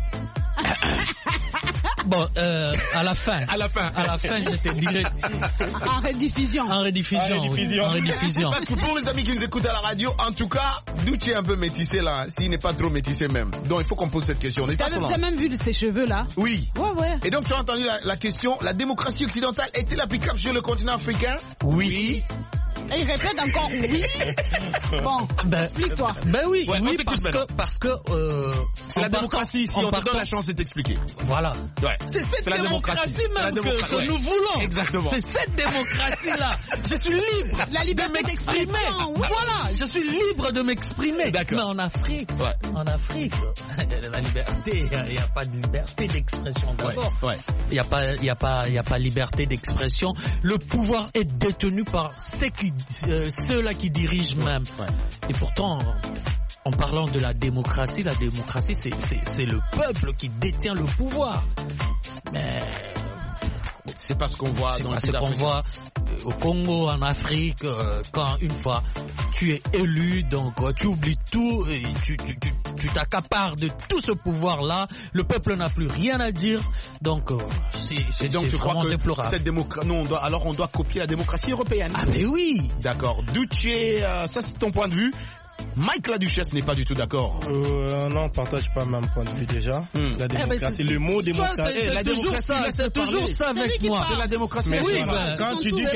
Bon, à la fin, j'étais direct. En rediffusion. Parce que pour les amis qui nous écoutent à la radio, en tout cas, Duce est un peu métissé là, s'il n'est pas trop métissé même. Donc il faut qu'on pose cette question. T'as même vu ses cheveux là? Oui. Ouais. Et donc tu as entendu la question, la démocratie occidentale est-elle applicable sur le continent africain? Oui. Et il répète encore oui. Bon, explique-toi. Ben oui, parce que c'est la démocratie. Si on te donne la chance de t'expliquer. Voilà. Ouais. C'est cette démocratie même que nous voulons. Exactement. C'est cette démocratie-là. Je suis libre. La liberté d'exprimer. Oui. Voilà, je suis libre de m'exprimer. D'accord. Mais en Afrique, la liberté, il n'y a pas de liberté d'expression d'abord. Il n'y a pas liberté d'expression. Le pouvoir est détenu par ceux-là qui dirigent même. Et pourtant, en parlant de la démocratie, c'est le peuple qui détient le pouvoir. Mais c'est pas ce qu'on voit dans le qu'on voit au Congo, en Afrique, quand une fois tu es élu, donc tu oublies tout, et tu t'accapares de tout ce pouvoir-là, le peuple n'a plus rien à dire, donc c'est donc tu crois que déplorable. Cette démocratie, on doit copier la démocratie européenne. Ah mais oui. D'accord. Duce, ça c'est ton point de vue. Mike Laduchesse n'est pas du tout d'accord. Non, on partage pas le même point de vue déjà. La démocratie, le mot démocratie. C'est toujours ça avec moi. C'est la démocratie. Mais oui, quand tu dis que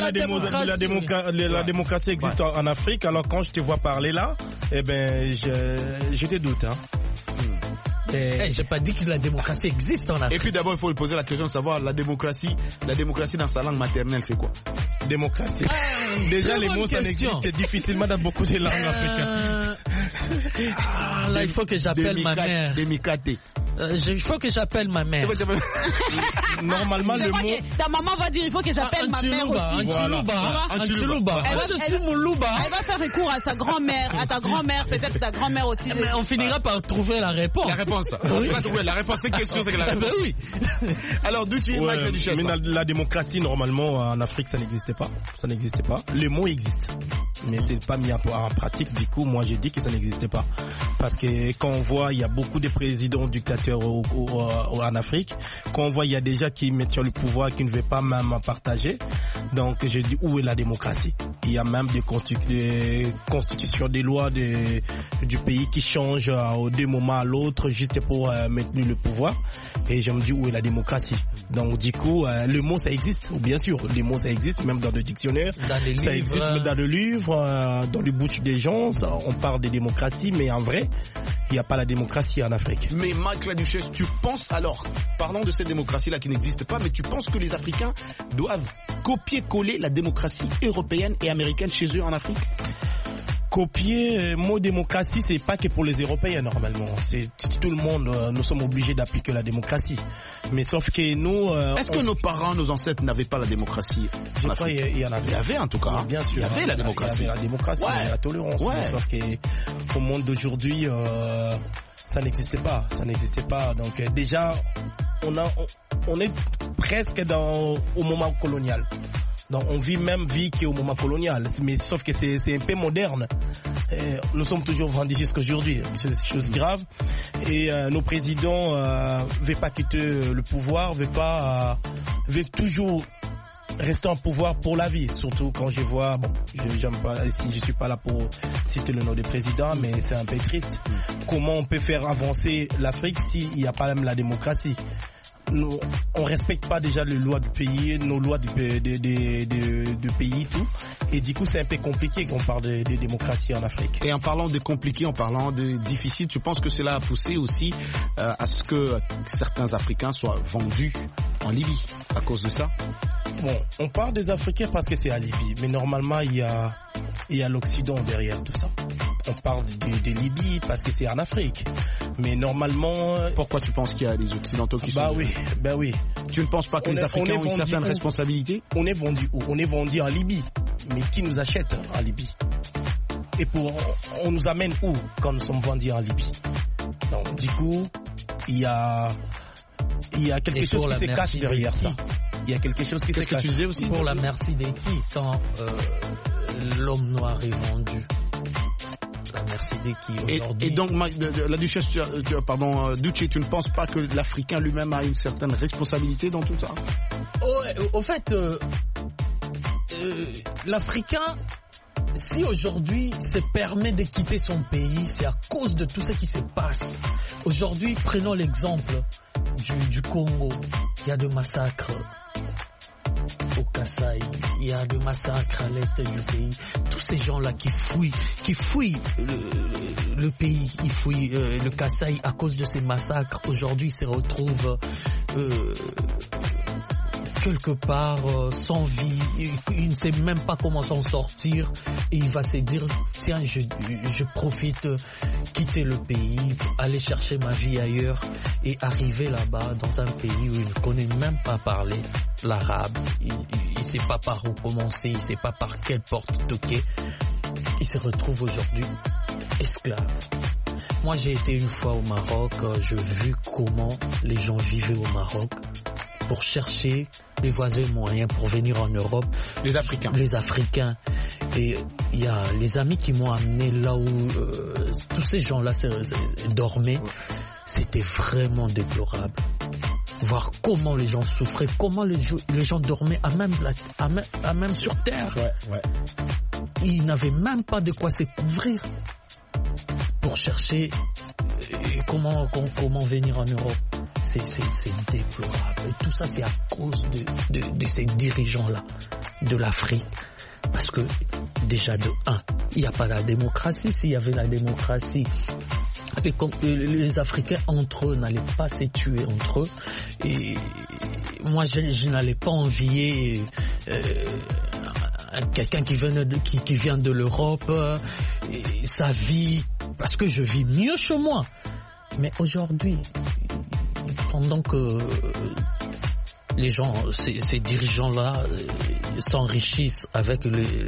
la démocratie existe en Afrique, alors quand je te vois parler là, je te doute. J'ai pas dit que la démocratie existe en Afrique. Et puis d'abord, il faut poser la question de savoir la démocratie dans sa langue maternelle, c'est quoi? Démocratie. Déjà, les mots, ça n'existe difficilement dans beaucoup de langues africaines. Là, il faut que j'appelle ma mère. Il faut que j'appelle ma mère. Normalement, le mot... Ta maman va dire, il faut que j'appelle ma mère aussi. Elle va faire recours à sa grand-mère, à ta grand-mère, peut-être ta grand-mère aussi. Mais on finira par trouver la réponse. La réponse. La réponse, c'est question, c'est que la réponse. Oui. Alors, d'où tu es, Mike Laduchesse? Mais la démocratie, normalement, en Afrique, ça n'existait pas. Ça n'existait pas. Le mot existe. Mais c'est pas mis en pratique. Du coup, moi, j'ai dit que ça n'existait pas. Parce que quand on voit, il y a beaucoup de présidents dictateurs en Afrique. Quand on voit, il y a des gens qui mettent sur le pouvoir, qui ne veulent pas même en partager. Donc, je dis, où est la démocratie? Il y a même des constitutions, des lois du pays qui changent d'un moment à l'autre juste pour maintenir le pouvoir. Et je me dis, où est la démocratie? Donc, du coup, le mot, ça existe. Bien sûr, le mot, ça existe, même dans le dictionnaire. Ça existe même dans le livre, dans le bouche des gens. On parle de démocratie, mais en vrai, il n'y a pas la démocratie en Afrique. Mais Mike Laduchesse, tu penses alors, parlons de cette démocratie-là qui n'existe pas, mais tu penses que les Africains doivent copier-coller la démocratie européenne et américaine chez eux en Afrique? Copier, mot démocratie, c'est pas que pour les Européens normalement. C'est tout le monde, nous sommes obligés d'appliquer la démocratie. Mais sauf que nous... Est-ce que nos parents, nos ancêtres n'avaient pas la démocratie en Afrique? Il y en avait. Il y avait en tout cas. Oui, bien sûr. Il y avait la démocratie. Il y avait la démocratie, la tolérance. Ouais. Sauf qu'au monde d'aujourd'hui, ça n'existait pas. Ça n'existait pas. Donc déjà, on est presque au moment colonial. Donc on vit qu'au moment colonial, mais sauf que c'est un peu moderne. Nous sommes toujours vendus jusqu'aujourd'hui, c'est des choses graves. Et nos présidents veulent pas quitter le pouvoir, veulent toujours rester en pouvoir pour la vie. Surtout quand je vois, j'aime pas, si je suis pas là pour citer le nom des présidents, mais c'est un peu triste. Comment on peut faire avancer l'Afrique s'il n'y a pas même la démocratie? On respecte pas déjà les lois du pays, nos lois du pays, tout. Et du coup, c'est un peu compliqué quand on parle de démocratie en Afrique. Et en parlant de compliqué, en parlant de difficile, tu penses que cela a poussé aussi à ce que certains Africains soient vendus en Libye à cause de ça? Bon, on parle des Africains parce que c'est à Libye, mais normalement, il y a l'Occident derrière tout ça. On parle de Libye parce que c'est en Afrique. Mais normalement... Pourquoi tu penses qu'il y a des Occidentaux qui sont... Oui. Tu ne penses pas que les Africains ont une certaine responsabilité? On est vendu où? On est vendu en Libye. Mais qui nous achète en Libye? Et on nous amène où quand nous sommes vendus en Libye? Donc du coup, il y a quelque chose qui se cache derrière ça. Il y a quelque chose qui se cache. Qu'est-ce que tu disais aussi? Pour la merci des qui quand l'homme noir est vendu? La merci des qui aujourd'hui. Et donc, la Duchesse, Ducci, tu ne penses pas que l'Africain lui-même a une certaine responsabilité dans tout ça? Au fait, l'Africain, si aujourd'hui se permet de quitter son pays, c'est à cause de tout ce qui se passe. Aujourd'hui, prenons l'exemple du Congo. Il y a des massacres au Kasaï, il y a des massacres à l'est du pays. Tous ces gens-là qui fuient le pays, ils fuient le Kasaï à cause de ces massacres. Aujourd'hui, ils se retrouvent quelque part sans vie, il ne sait même pas comment s'en sortir et il va se dire tiens je profite, quitter le pays, aller chercher ma vie ailleurs et arriver là-bas dans un pays où il ne connaît même pas parler l'arabe, il sait pas par où commencer, il sait pas par quelle porte toquer, il se retrouve aujourd'hui esclave. Moi j'ai été une fois au Maroc, j'ai vu comment les gens vivaient au Maroc pour chercher les voisins moyens pour venir en Europe. Les Africains. Les Africains. Et il y a les amis qui m'ont amené là où tous ces gens-là dormaient. C'était vraiment déplorable. Voir comment les gens souffraient, comment les gens dormaient à même sur terre. Ouais. Ils n'avaient même pas de quoi se couvrir. pour chercher comment venir en Europe. C'est déplorable. Et tout ça, c'est à cause de ces dirigeants-là, de l'Afrique. Parce que, déjà, de un, il n'y a pas la démocratie. S'il y avait la démocratie, les Africains entre eux n'allaient pas se tuer entre eux. Et moi, je n'allais pas envier quelqu'un qui vient de l'Europe, sa vie, parce que je vis mieux chez moi. Mais aujourd'hui, pendant que les gens, ces dirigeants-là s'enrichissent avec les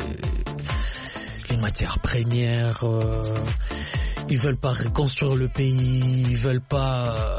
matières premières, ils veulent pas reconstruire le pays, ils veulent pas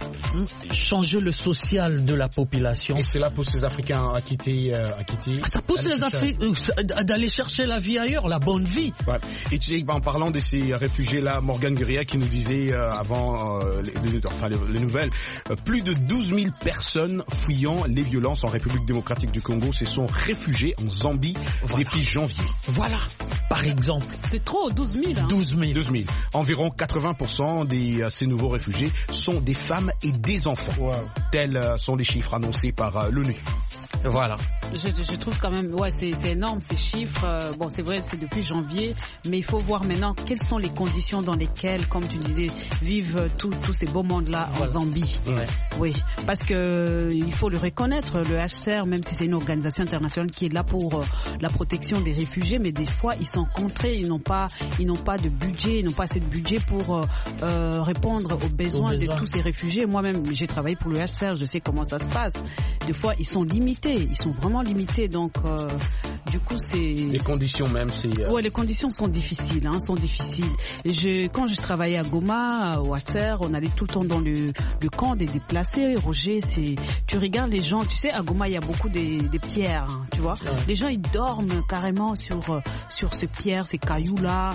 changer le social de la population. Et cela pousse les Africains à quitter. Ça pousse les Africains d'aller chercher la vie ailleurs, la bonne vie. Ouais. Et tu sais, en parlant de ces réfugiés-là, Morgan Guerilla qui nous disait avant les nouvelles, plus de 12 000 personnes fuyant les violences en République démocratique du Congo se sont réfugiées en Zambie depuis janvier. Voilà, par exemple. C'est trop, 12 000. Hein. 12 000. Environ 80% de ces nouveaux réfugiés sont des femmes et des enfants. Wow. Tels sont les chiffres annoncés par l'ONU. Voilà. Je trouve quand même, ouais, c'est énorme ces chiffres. Bon, c'est vrai, c'est depuis janvier, mais il faut voir maintenant quelles sont les conditions dans lesquelles, comme tu disais, vivent tous ces beaux mondes-là en Zambie. Ouais. Oui, parce que il faut le reconnaître, le HCR, même si c'est une organisation internationale qui est là pour la protection des réfugiés, mais des fois ils sont contraints, ils n'ont pas de budget, ils n'ont pas assez de budget pour répondre aux besoins de tous ces réfugiés. Moi-même, j'ai travaillé pour le HCR, je sais comment ça se passe. Des fois, ils sont limités, ils sont vraiment limités, donc du coup c'est... Les conditions même, c'est... Ouais, les conditions sont difficiles, sont difficiles. Quand je travaillais à Goma, au HCR, on allait tout le temps dans le camp des déplacés. Roger, tu regardes les gens, tu sais, à Goma, il y a beaucoup des pierres, hein, tu vois. Ouais. Les gens, ils dorment carrément sur ces pierres, ces cailloux-là.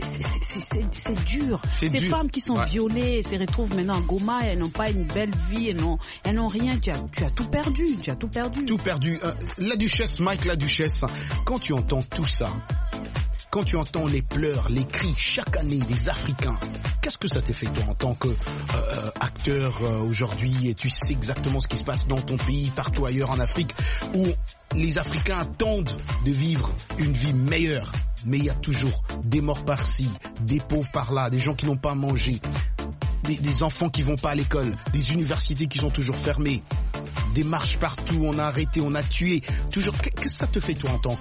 C'est dur. Ces femmes qui sont violées, se retrouvent maintenant à Goma, elles n'ont pas une belle vie, elles n'ont rien. Tu as tout perdu, Tout perdu. La duchesse, Mike, la duchesse, quand tu entends tout ça, quand tu entends les pleurs, les cris chaque année des Africains, qu'est-ce que ça te fait toi en tant qu'acteur aujourd'hui, et tu sais exactement ce qui se passe dans ton pays, partout ailleurs en Afrique, où les Africains attendent de vivre une vie meilleure, mais il y a toujours des morts par-ci, des pauvres par-là, des gens qui n'ont pas mangé, des enfants qui vont pas à l'école, des universités qui sont toujours fermées, des marches partout, on a arrêté, on a tué. Toujours, qu'est-ce que ça te fait toi en tant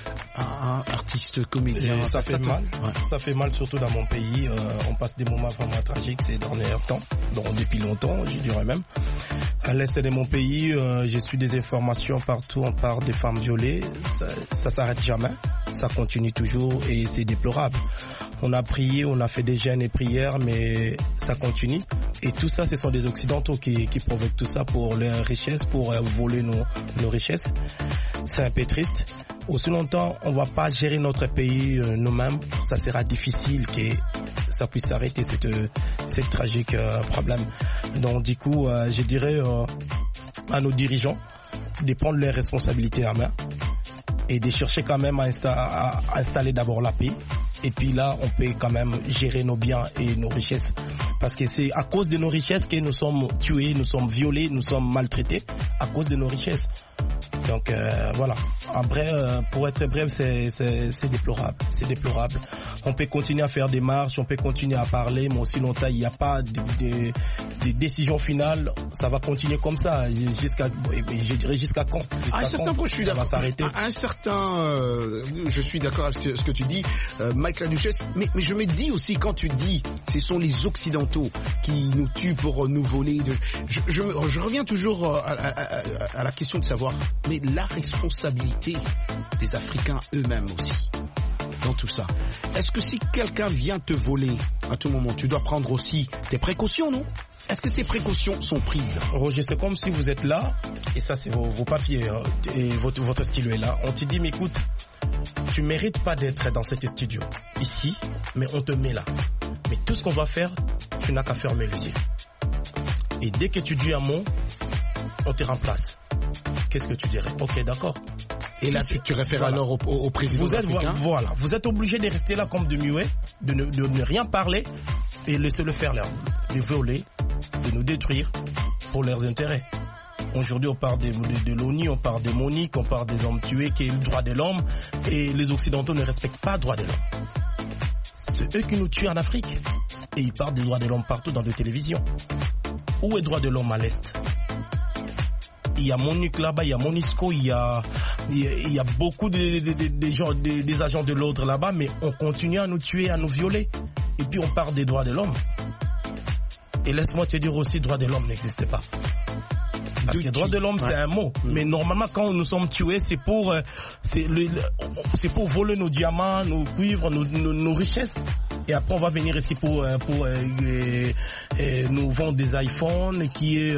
qu'artiste, comédien? Ça fait mal. Ouais. Ça fait mal surtout dans mon pays. On passe des moments vraiment tragiques ces derniers temps, donc depuis longtemps, je dirais même. À l'est de mon pays, j'ai su des informations partout. On parle des femmes violées. Ça s'arrête jamais. Ça continue toujours et c'est déplorable. On a prié, on a fait des jeûnes et prières, mais ça continue. Et tout ça, ce sont des Occidentaux qui provoquent tout ça pour leurs richesses, pour voler nos richesses. C'est un peu triste. Aussi longtemps, on va pas gérer notre pays nous-mêmes. Ça sera difficile que ça puisse arrêter cette tragique problème. Donc du coup, je dirais à nos dirigeants de prendre leurs responsabilités en main et de chercher quand même à installer d'abord la paix. Et puis là, on peut quand même gérer nos biens et nos richesses. Parce que c'est à cause de nos richesses que nous sommes tués, nous sommes violés, nous sommes maltraités. À cause de nos richesses. Donc voilà. Après, pour être bref, c'est déplorable. C'est déplorable. On peut continuer à faire des marches, on peut continuer à parler, mais aussi longtemps il n'y a pas de décision finale, ça va continuer comme ça jusqu'à, je dirais jusqu'à quand. À un certain point, je suis d'accord. Ça va s'arrêter. À un certain, je suis d'accord avec ce que tu dis, Mike la Duchesse. Mais je me dis aussi quand tu dis, ce sont les Occidentaux qui nous tuent pour nous voler. Je reviens toujours à la question de savoir, mais la responsabilité des Africains eux-mêmes aussi dans tout ça. Est-ce que si quelqu'un vient te voler à tout moment, tu dois prendre aussi tes précautions, non? Est-ce que ces précautions sont prises? Roger, c'est comme si vous êtes là, et ça c'est vos papiers, et votre stylo est là. On te dit, mais écoute, tu mérites pas d'être dans cet studio, ici, mais on te met là. Mais tout ce qu'on va faire, tu n'as qu'à fermer les yeux. Et dès que tu dis un mot, on te remplace. Qu'est-ce que tu dirais? Ok, d'accord. Et là, tu réfères alors au président africain. Voilà, vous êtes obligé de rester là comme de muet, de ne rien parler et laisser le faire là, de violer, de nous détruire pour leurs intérêts. Aujourd'hui, on parle de l'ONU, on parle de Monique, on parle des hommes tués, qui est le droit de l'homme, et les Occidentaux ne respectent pas le droit de l'homme. C'est eux qui nous tuent en Afrique. Et ils parlent des droits de l'homme partout dans les télévisions. Où est le droit de l'homme à l'Est? Il y a Monique là-bas, il y a Monisco, il y a beaucoup des agents de l'ordre là-bas, mais on continue à nous tuer, à nous violer. Et puis on parle des droits de l'homme. Et laisse-moi te dire aussi, droit de l'homme n'existe pas. Parce que droit de l'homme, c'est un mot. Mais normalement, quand nous sommes tués, c'est pour voler nos diamants, nos cuivres, nos richesses. Et après, on va venir ici pour nous vendre des iPhones qui est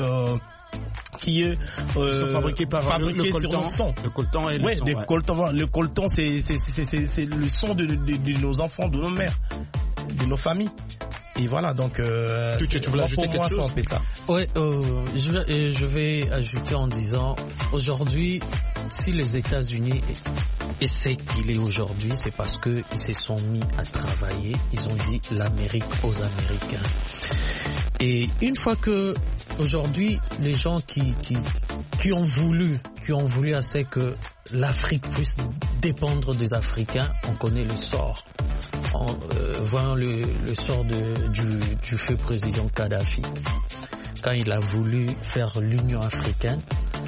fabriqué sur le son. Le coltan et le son. Le coltan, c'est le son de nos enfants, de nos mères, de nos familles. Et voilà, donc tu voulais ajouter quelque chose? Oui, je vais ajouter en disant, aujourd'hui, si les États-Unis essaient qu'il est aujourd'hui, c'est parce qu'ils se sont mis à travailler. Ils ont dit l'Amérique aux Américains. Et une fois que aujourd'hui, les gens qui ont voulu assez que l'Afrique puisse dépendre des Africains, on connaît le sort. Voyons le sort du feu président Kadhafi. Quand il a voulu faire l'Union africaine,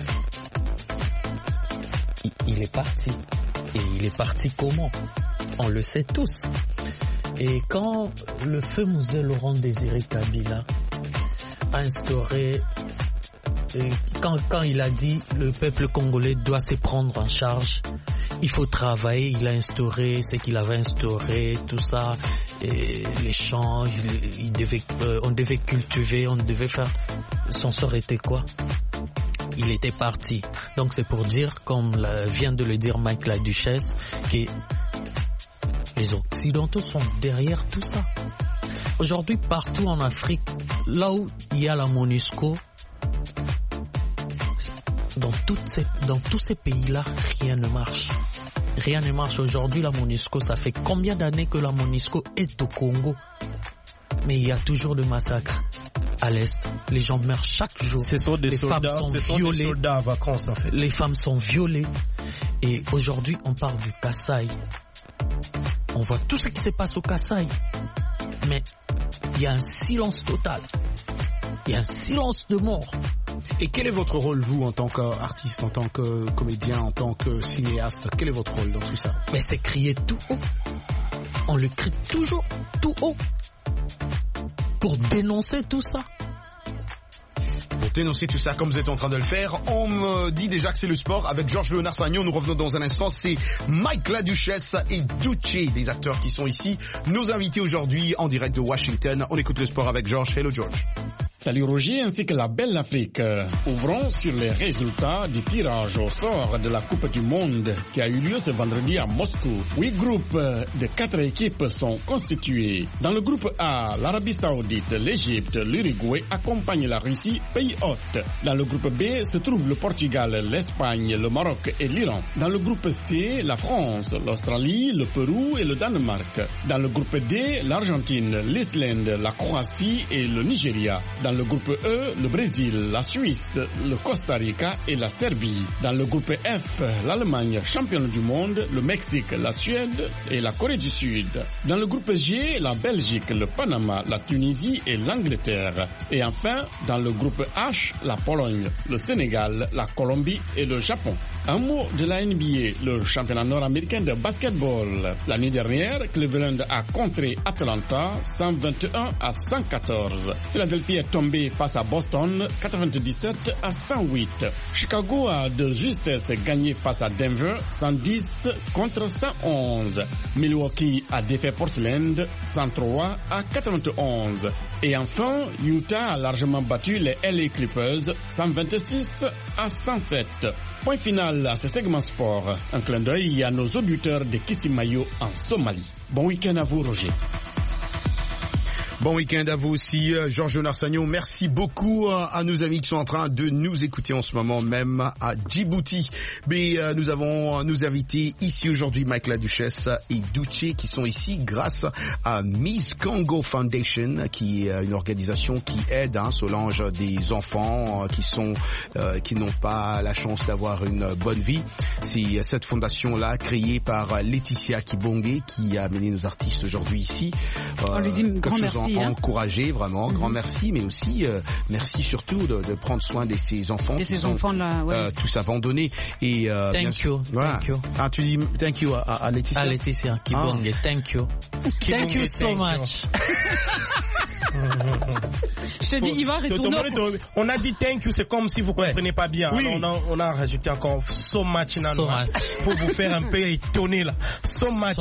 il est parti. Et il est parti comment? On le sait tous. Et quand le feu Mosè Laurent Désiré Kabila a instauré, quand il a dit le peuple congolais doit se prendre en charge, il faut travailler, il a instauré ce qu'il avait instauré, tout ça, et les champs, on devait cultiver, on devait faire. Son sort était quoi? Il était parti. Donc c'est pour dire, comme vient de le dire Mike la Duchesse, que les Occidentaux sont derrière tout ça. Aujourd'hui, partout en Afrique, là où il y a la MONUSCO, dans tous ces pays-là, rien ne marche. Rien ne marche aujourd'hui, la MONUSCO. Ça fait combien d'années que la MONUSCO est au Congo? Mais il y a toujours des massacres. À l'Est, les gens meurent chaque jour. Les femmes sont violées. Des soldats en vacances, en fait. Les femmes sont violées. Et aujourd'hui, on parle du Kasaï. On voit tout ce qui se passe au Kasaï. Mais il y a un silence total. Il y a un silence de mort. Et quel est votre rôle, vous, en tant qu'artiste, en tant que comédien, en tant que cinéaste? Quel est votre rôle dans tout ça? Mais c'est crier tout haut. On le crie toujours tout haut. Pour dénoncer tout ça. Pour dénoncer tout ça, comme vous êtes en train de le faire, on me dit déjà que c'est le sport avec Georges Léonard Sagnon. Nous revenons dans un instant. C'est Mike la Duchesse et Duce, des acteurs qui sont ici, nos invités aujourd'hui en direct de Washington. On écoute le sport avec Georges. Hello Georges. Salut Roger ainsi que la belle Afrique. Ouvrons sur les résultats du tirage au sort de la Coupe du Monde qui a eu lieu ce vendredi à Moscou. 8 groupes de 4 équipes sont constitués. Dans le groupe A, l'Arabie Saoudite, l'Égypte, l'Uruguay accompagnent la Russie, pays hôte. Dans le groupe B se trouvent le Portugal, l'Espagne, le Maroc et l'Iran. Dans le groupe C, la France, l'Australie, le Pérou et le Danemark. Dans le groupe D, l'Argentine, l'Islande, la Croatie et le Nigeria. Dans le groupe E, le Brésil, la Suisse, le Costa Rica et la Serbie. Dans le groupe F, l'Allemagne, championne du monde, le Mexique, la Suède et la Corée du Sud. Dans le groupe G, la Belgique, le Panama, la Tunisie et l'Angleterre. Et enfin, dans le groupe H, la Pologne, le Sénégal, la Colombie et le Japon. Un mot de la NBA, le championnat nord-américain de basketball. L'année dernière, Cleveland a contré Atlanta 121-114. Philadelphie est tombé face à Boston 97-108. Chicago a de justesse gagné face à Denver 110-111. Milwaukee a défait Portland 103-91. Et enfin, Utah a largement battu les LA Clippers 126-107. Point final à ce segment sport. Un clin d'œil à nos auditeurs de Kismayo en Somalie. Bon week-end à vous, Roger. Bon week-end à vous aussi, Georges Narsagnon. Merci beaucoup à nos amis qui sont en train de nous écouter en ce moment même à Djibouti. Mais nous avons nos invités ici aujourd'hui, Mike La Duchesse et Douché, qui sont ici grâce à Miss Congo Foundation, qui est une organisation qui aide Solange, des enfants qui n'ont pas la chance d'avoir une bonne vie. C'est cette fondation-là créée par Laetitia Kibonge qui a amené nos artistes aujourd'hui ici. On lui dit grand merci. Encourager vraiment, grand merci, mais aussi merci surtout de prendre soin de ces enfants là, ouais. tous abandonnés et thank you. Ah, tu dis thank you à Laetitia. À Laetitia Kibonge, thank you. Thank you so much. Je te dis, il va retourner. On a dit thank you, c'est comme si vous comprenez pas bien. Oui. Alors on a rajouté encore so much, pour vous faire un peu étonner là. So much.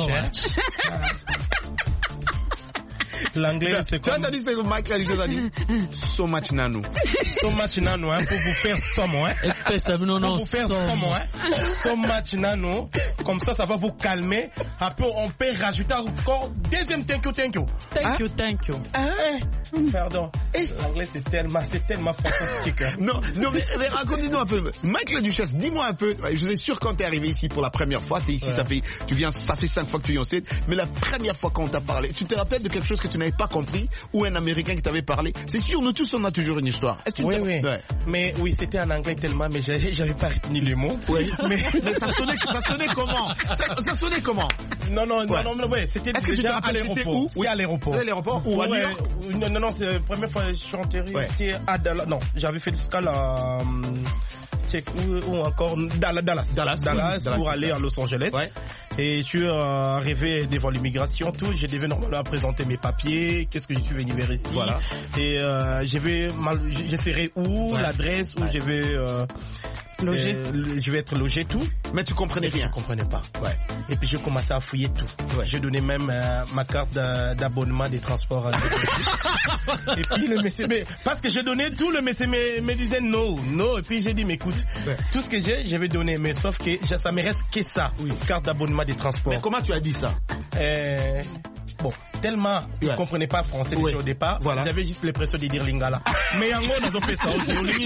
L'anglais, c'est comme... Tu as dit, c'est Mike là, a dit so much nano. So much nano, pour vous faire somme, pour vous faire somme, so much nano. Comme ça va vous calmer. Après, on peut rajouter encore deuxième thank you. Thank you. Pardon. L'anglais, c'est tellement fantastique. Non, mais racontez-nous un peu. Mike La Duchesse, dis-moi un peu. Je suis sûr quand t'es arrivé ici pour la première fois, t'es ici, ça fait 5 fois que tu viens au States, mais la première fois qu'on t'a parlé, tu te rappelles de quelque chose que tu n'avais pas compris ou un Américain qui t'avait parlé? C'est sûr, nous tous on a toujours une histoire. Est-ce que oui. Ouais. Mais oui, c'était en anglais tellement, mais j'avais pas retenu les mots. Oui. mais ça sonnait comment? Ça sonnait comment? Non, c'était déjà à l'aéroport. C'était à l'aéroport. C'était à l'aéroport ou à New York? Non, c'est la première fois que je suis enterré. C'était à Dallas. Non, j'avais fait l'escale à ou encore Dallas pour aller à Los Angeles. Ouais. Et je suis arrivé devant l'immigration, tout. Je devais normalement présenter mes papiers, qu'est-ce que je suis venu vers ici. Voilà. Et j'essaierai l'adresse où je vais loger. Je vais être logé, tout. Mais tu comprenais rien? Je comprenais pas. Ouais. Et puis j'ai commencé à fouiller tout. Ouais. J'ai donné même ma carte d'abonnement des transports. Et puis le monsieur, parce que j'ai donné tout, le monsieur me disait non. Et puis j'ai dit, mais écoute, tout ce que je vais donner, mais sauf que ça me reste que ça. Oui. Carte d'abonnement des transports. Mais comment tu as dit ça? Bon, tellement je comprenais pas français au départ, j'avais juste l'impression de dire lingala. Mais en gros, nous avons fait ça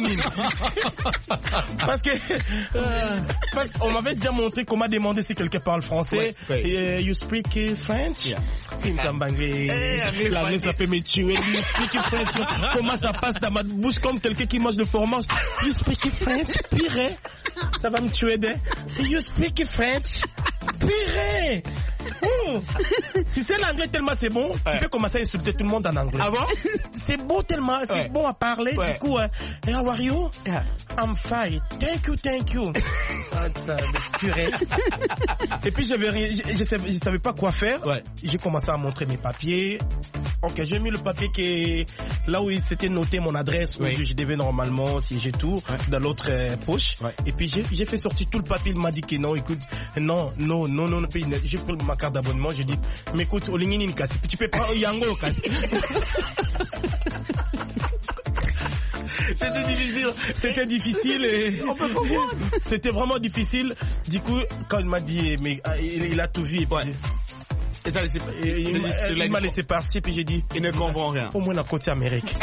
parce qu'on m'avait déjà montré qu'on m'a demandé si quelqu'un parle français. Et you speak French? L'anglais, ça peut me tuer. You speak French? Comment ça passe dans ma bouche comme quelqu'un qui mange de fromage? You speak French? Pire, ça va me tuer. You speak French? Pire. Tu sais, l'anglais tellement c'est bon, tu peux commencer à insulter tout le monde en anglais. Ah bon? C'est beau tellement, c'est bon à parler. Du coup, hey, how are you? I'm fine. Thank you. Purée. Et puis je savais pas quoi faire. Ouais. J'ai commencé à montrer mes papiers. Ok, j'ai mis le papier qui là où il s'était noté mon adresse, où je devais normalement siéger tout, dans l'autre poche. Ouais. Et puis j'ai fait sortir tout le papier. Il m'a dit que non, écoute, non. Puis j'ai pris ma carte d'abonnement. J'ai dit, mais écoute, Olingini Kasi, tu peux prendre Yango Kasi. C'était difficile et on peut comprendre. C'était vraiment difficile. Du coup, quand il m'a dit, mais il a tout vu. Et puis, il m'a laissé partir, puis j'ai dit, il ne comprend rien. Au moins la côté Amérique.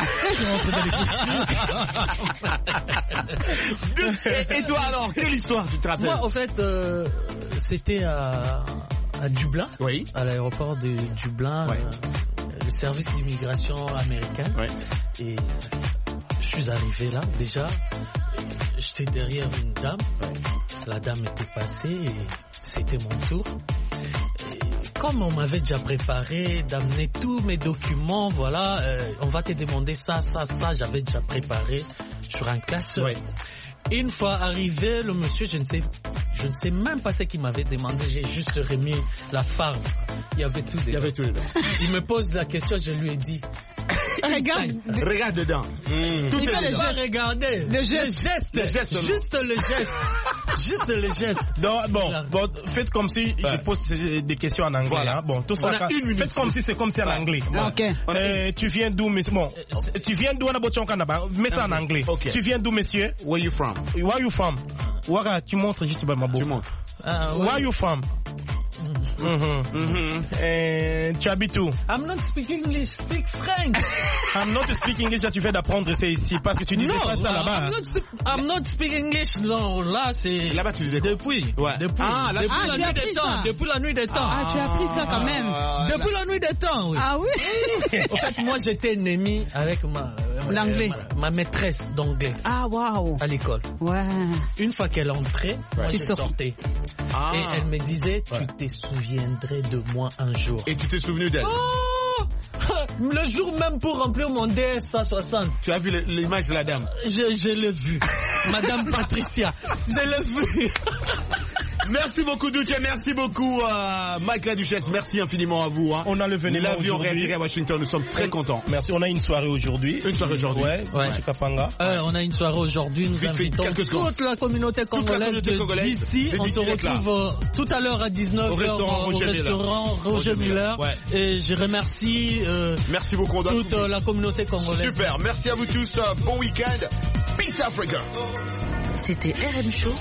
Et toi alors, quelle histoire tu te rappelles? Moi, en fait, c'était à Dublin, à l'aéroport de Dublin, le service d'immigration américain. Et je suis arrivé là, déjà, j'étais derrière une dame. La dame était passée et c'était mon tour. Et comme on m'avait déjà préparé d'amener tous mes documents, voilà, on va te demander ça, j'avais déjà préparé sur un classeur. Une fois arrivé, le monsieur, je ne sais même pas ce qu'il m'avait demandé, j'ai juste remis la farde. Il y avait tout dedans. Il me pose la question, je lui ai dit, Regarde dedans. Tout est dedans. Regarder. Le geste. Juste le geste. Donc, bon, faites comme si je pose des questions en anglais. Voilà. Hein. Bon, tout ça. Faites comme si c'est comme si en anglais. Okay. Tu viens d'où, monsieur? Bon, tu viens d'où, mets ça en anglais. Okay. Tu viens d'où, monsieur? Where you from? Where you from? Wara, tu montres juste ma bouche. Tu montres. Where you from? Tu habites où? I'm not speaking English, speak French. I'm not speaking English, tu fais d'apprendre c'est ici parce que tu disais pas ça là-bas. I'm not speaking English. Non, là c'est. Là-bas tu disais depuis. Ouais. Depuis la nuit des temps. Depuis la nuit des temps. Ah, tu as appris ça quand même. Depuis la nuit des temps, oui. Ah oui. En fait, moi j'étais ennemi avec l'anglais. Ma maîtresse d'anglais. Ah waouh. À l'école. Ouais. Une fois qu'elle entrait, moi je sortais. Et elle me disait, tu te souviendrais de moi un jour. Et tu t'es souvenu d'elle? Le jour même pour remplir mon DS 160. Tu as vu l'image de la dame? Je l'ai vu. Madame Patricia. Je l'ai vu. Merci beaucoup Duce, merci beaucoup Mike la Duchesse, merci infiniment à vous. On a le vénément aujourd'hui. L'avion réatterri à Washington, nous sommes très contents. Merci, on a une soirée aujourd'hui. Une soirée aujourd'hui. Ouais. Kapanga. On a une soirée aujourd'hui, nous invitons toute la communauté congolaise d'ici. On se retrouve tout à l'heure à 19h au restaurant Roger Muller. Et je remercie merci beaucoup, toute la communauté congolaise. Super, merci à vous tous, bon week-end. Peace Africa. C'était RM Show.